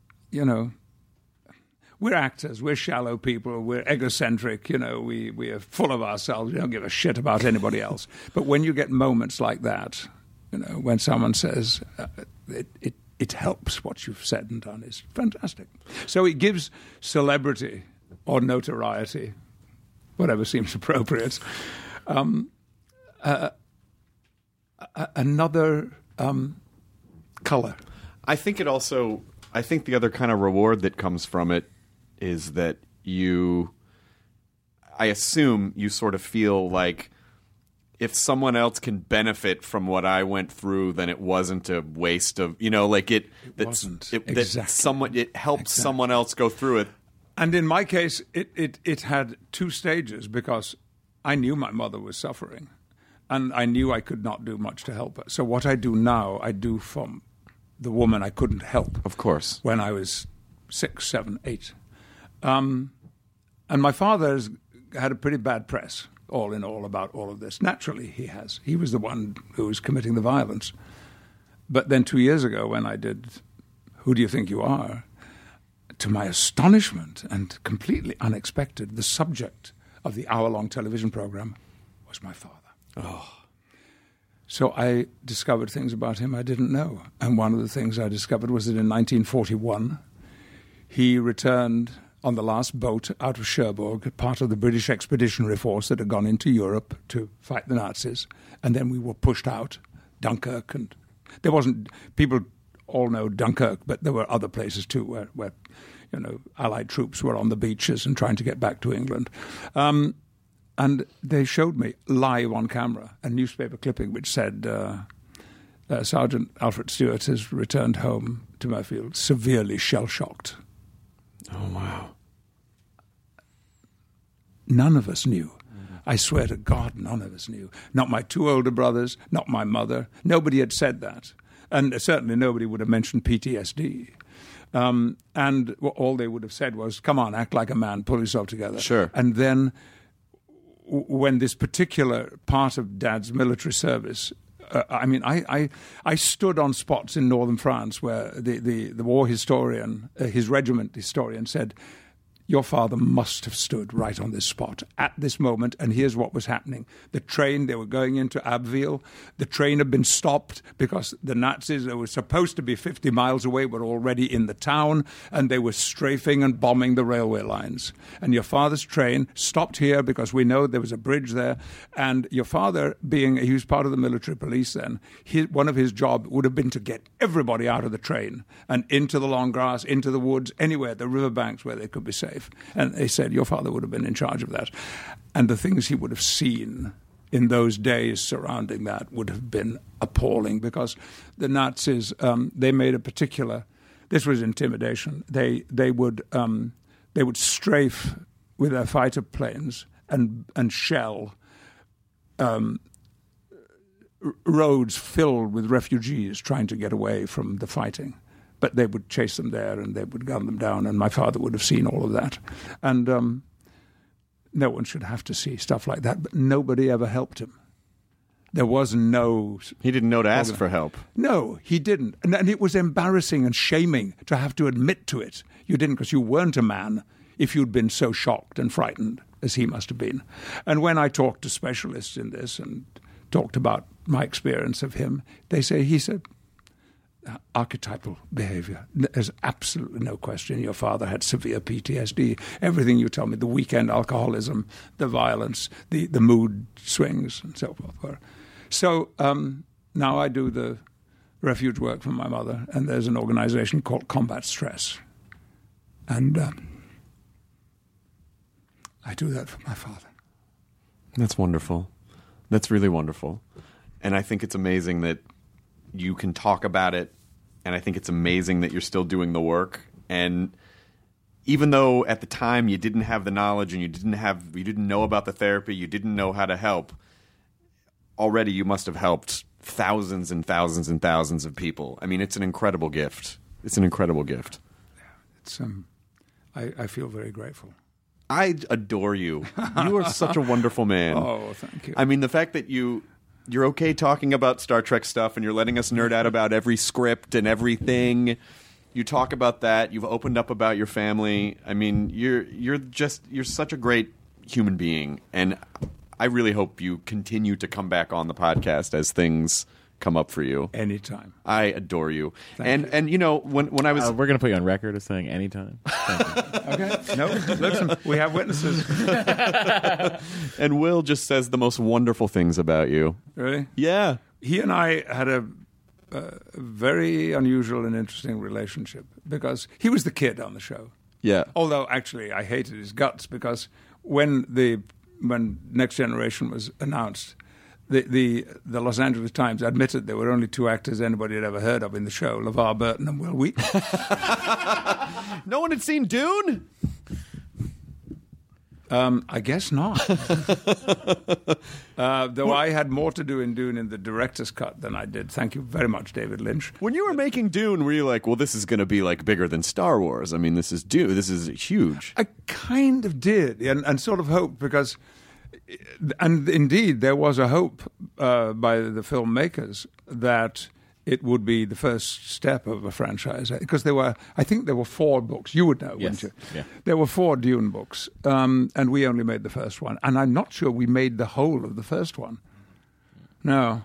we're actors, we're shallow people, we're egocentric, we are full of ourselves, we don't give a shit about anybody else. But when you get moments like that, when someone says, it helps what you've said and done, is fantastic. So it gives celebrity or notoriety, whatever seems appropriate, another color. I think the other kind of reward that comes from it is that I assume you sort of feel like, if someone else can benefit from what I went through, then it wasn't a waste of, it helped someone else go through it. And in my case, it had two stages, because I knew my mother was suffering, and I knew I could not do much to help her. So what I do now, I do from the woman I couldn't help. Of course. When I was 6, 7, 8. And my father's had a pretty bad press, all in all, about all of this. Naturally, he has. He was the one who was committing the violence. But then 2 years ago, when I did Who Do You Think You Are?, to my astonishment and completely unexpected, the subject of the hour-long television program was my father. Oh. So I discovered things about him I didn't know. And one of the things I discovered was that in 1941, he returned on the last boat out of Cherbourg, part of the British Expeditionary Force that had gone into Europe to fight the Nazis. And then we were pushed out, Dunkirk. And there wasn't, people all know Dunkirk, but there were other places too where Allied troops were on the beaches and trying to get back to England. And they showed me live on camera a newspaper clipping which said, Sergeant Alfred Stewart has returned home to Murfield severely shell-shocked. Oh, wow. None of us knew. I swear to God, none of us knew. Not my two older brothers, not my mother. Nobody had said that. And certainly nobody would have mentioned PTSD. And all they would have said was, come on, act like a man, pull yourself together. Sure. And then when this particular part of Dad's military service, I stood on spots in northern France where the war historian, his regiment historian said, your father must have stood right on this spot at this moment, and here's what was happening. The train, they were going into Abbeville. The train had been stopped because the Nazis, that were supposed to be 50 miles away, were already in the town, and they were strafing and bombing the railway lines. And your father's train stopped here because we know there was a bridge there, and your father, he was part of the military police then, one of his job would have been to get everybody out of the train and into the long grass, into the woods, anywhere, the riverbanks where they could be safe. And they said, your father would have been in charge of that. And the things he would have seen in those days surrounding that would have been appalling because the Nazis, they made a particular, this was intimidation. They would strafe with their fighter planes and shell roads filled with refugees trying to get away from the fighting. But they would chase them there and they would gun them down, and my father would have seen all of that. And no one should have to see stuff like that, but nobody ever helped him. There was no... He didn't know to ask for help. No, he didn't. And it was embarrassing and shaming to have to admit to it. You didn't because you weren't a man if you'd been so shocked and frightened as he must have been. And when I talked to specialists in this and talked about my experience of him, he said, archetypal behavior. There's absolutely no question your father had severe PTSD. Everything you tell me, the weekend alcoholism, the violence, the mood swings, and so forth. So now I do the refuge work for my mother, and there's an organization called Combat Stress. And I do that for my father. That's wonderful. That's really wonderful. And I think it's amazing that you can talk about it, and I think it's amazing that you're still doing the work. And even though at the time you didn't have the knowledge and you didn't know about the therapy, you didn't know how to help, already you must have helped thousands and thousands and thousands of people. I mean, it's an incredible gift. It's an incredible gift. It's I feel very grateful. I adore you. You are such a wonderful man. Oh, thank you. I mean, the fact that you're okay talking about Star Trek stuff and you're letting us nerd out about every script and everything. You talk about that. You've opened up about your family. I mean, you're such a great human being, and I really hope you continue to come back on the podcast as things come up for you. Anytime. I adore you. Thank you. And you know, when I was we're going to put you on record as saying anytime. Okay. No, listen, we have witnesses. And Will just says the most wonderful things about you. Really? Yeah. He and I had a very unusual and interesting relationship because he was the kid on the show. Yeah. Although, actually, I hated his guts because when Next Generation was announced, the Los Angeles Times admitted there were only two actors anybody had ever heard of in the show, LeVar Burton and Will Wheaton. No one had seen Dune? I guess not. Though I had more to do in Dune in the director's cut than I did. Thank you very much, David Lynch. When you were making Dune, were you like, well, this is going to be like bigger than Star Wars? I mean, this is Dune. This is huge. I kind of did, and sort of hoped because... And indeed, there was a hope by the filmmakers that it would be the first step of a franchise. Because I think there were 4 books. You would know, wouldn't you? Yeah. There were 4 Dune books, and we only made the first one. And I'm not sure we made the whole of the first one. No.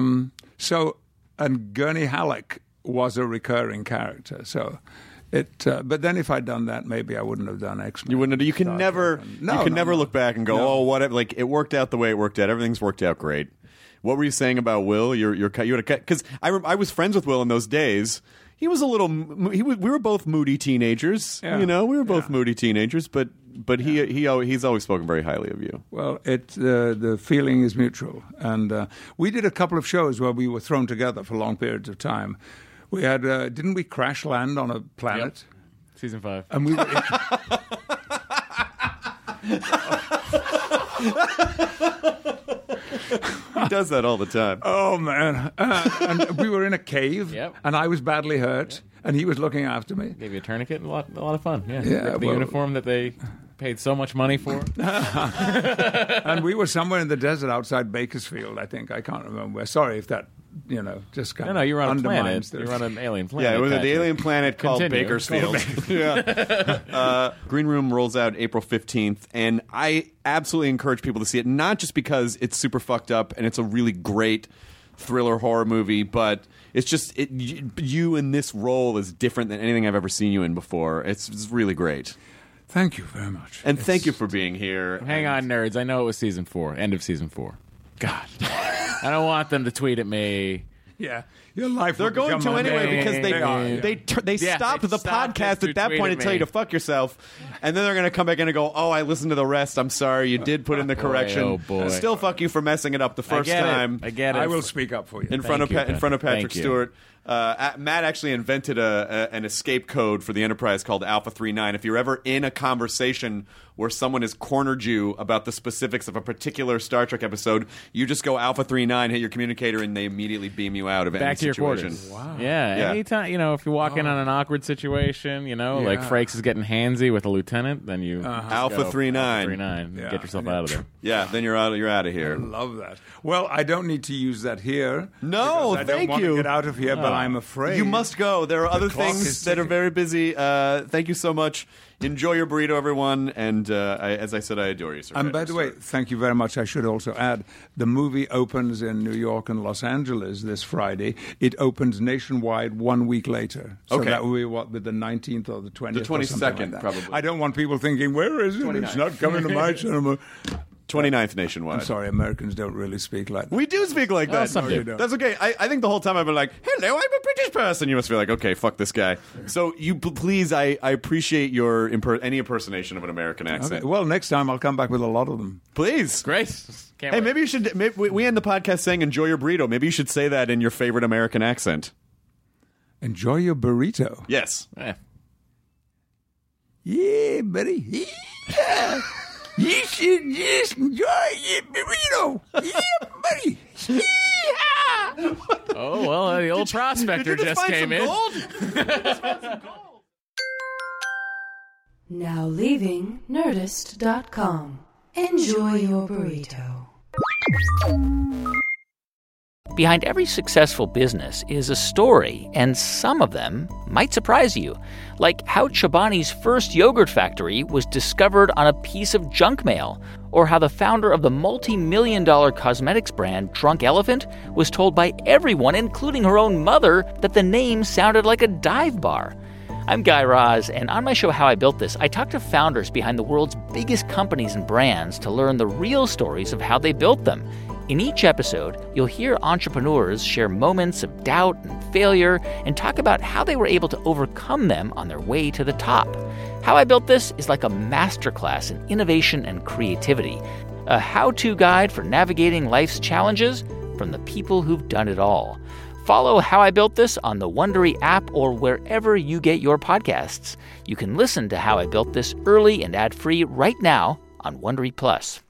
And Gurney Halleck was a recurring character, so... but then if I'd done that, maybe I wouldn't have done X-Men. You wouldn't. You can never. Never look back and go, "Oh, what?" Like it worked out the way it worked out. Everything's worked out great. What were you saying about Will? You had a because I was friends with Will in those days. He was a little. We were both moody teenagers. Yeah. You know, we were both moody teenagers. But he's always spoken very highly of you. Well, the feeling is mutual, and we did a couple of shows where we were thrown together for long periods of time. We had, didn't we crash land on a planet? Yep. Season 5. And we were He does that all the time. Oh, man. And we were in a cave, and I was badly hurt, and he was looking after me. Gave you a tourniquet, a lot of fun. Yeah, the uniform that they paid so much money for. And we were somewhere in the desert outside Bakersfield, I think. I can't remember where. Sorry if that... just kind of you were on a planet. undermines You were on an alien planet. Yeah, it was Patrick. the alien planet called Continue. Bakersfield. Yeah. Green Room rolls out April 15th, and I absolutely encourage people to see it, not just because it's super fucked up and it's a really great thriller horror movie, but it's just you in this role is different than anything I've ever seen you in before. It's really great. Thank you very much. And thank you for being here. Hang on, nerds. I know it was season 4, end of season 4. God. I don't want them to tweet at me. Yeah, your life. They're going to anyway because they stopped the podcast at that point and tell you to fuck yourself, and then they're going to come back in and go, "Oh, I listened to the rest. I'm sorry, you did put in the correction. Oh boy, still fuck you for messing it up the first time. I get it. I will speak up for you in front of Patrick Stewart." Matt actually invented an escape code for the Enterprise called Alpha 39. If you're ever in a conversation where someone has cornered you about the specifics of a particular Star Trek episode, you just go Alpha 39, hit your communicator, and they immediately beam you out of any to your situation. Quarters. Wow. Yeah, anytime, if you walk in on an awkward situation, like Frakes is getting handsy with a lieutenant, then you Alpha 39. Get yourself out of there. Yeah, then you're out of here. I love that. Well, I don't need to use that here. No, I don't want to get out of here, but I'm afraid. You must go. There are other things that are very busy. Thank you so much. Enjoy your burrito, everyone. And as I said, I adore you, sir. And by the way, thank you very much. I should also add, the movie opens in New York and Los Angeles this Friday. It opens nationwide 1 week later. So that will be with the 19th or the 20th? The 22nd, like probably. I don't want people thinking, where is it? 29th. It's not coming to my cinema. 29th nationwide. I'm sorry, Americans don't really speak like that. We do speak like that. Some do. That's okay. I think the whole time I've been like, hello, I'm a British person. You must be like, okay, fuck this guy. So you please, I appreciate your any impersonation of an American accent. Okay. Well, next time I'll come back with a lot of them. Please. Great. Can't wait. Maybe you should, we end the podcast saying enjoy your burrito. Maybe you should say that in your favorite American accent. Enjoy your burrito. Yes. Yeah, buddy. Yeah. You should just enjoy your burrito. Yeah, buddy. Yeah. Oh, well, the old prospector just came in. Now leaving Nerdist.com. Enjoy your burrito. Behind every successful business is a story, and some of them might surprise you. Like how Chobani's first yogurt factory was discovered on a piece of junk mail, or how the founder of the multi-million-dollar cosmetics brand Drunk Elephant was told by everyone, including her own mother, that the name sounded like a dive bar. I'm Guy Raz, and on my show How I Built This, I talk to founders behind the world's biggest companies and brands to learn the real stories of how they built them. In each episode, you'll hear entrepreneurs share moments of doubt and failure and talk about how they were able to overcome them on their way to the top. How I Built This is like a masterclass in innovation and creativity, a how-to guide for navigating life's challenges from the people who've done it all. Follow How I Built This on the Wondery app or wherever you get your podcasts. You can listen to How I Built This early and ad-free right now on Wondery Plus.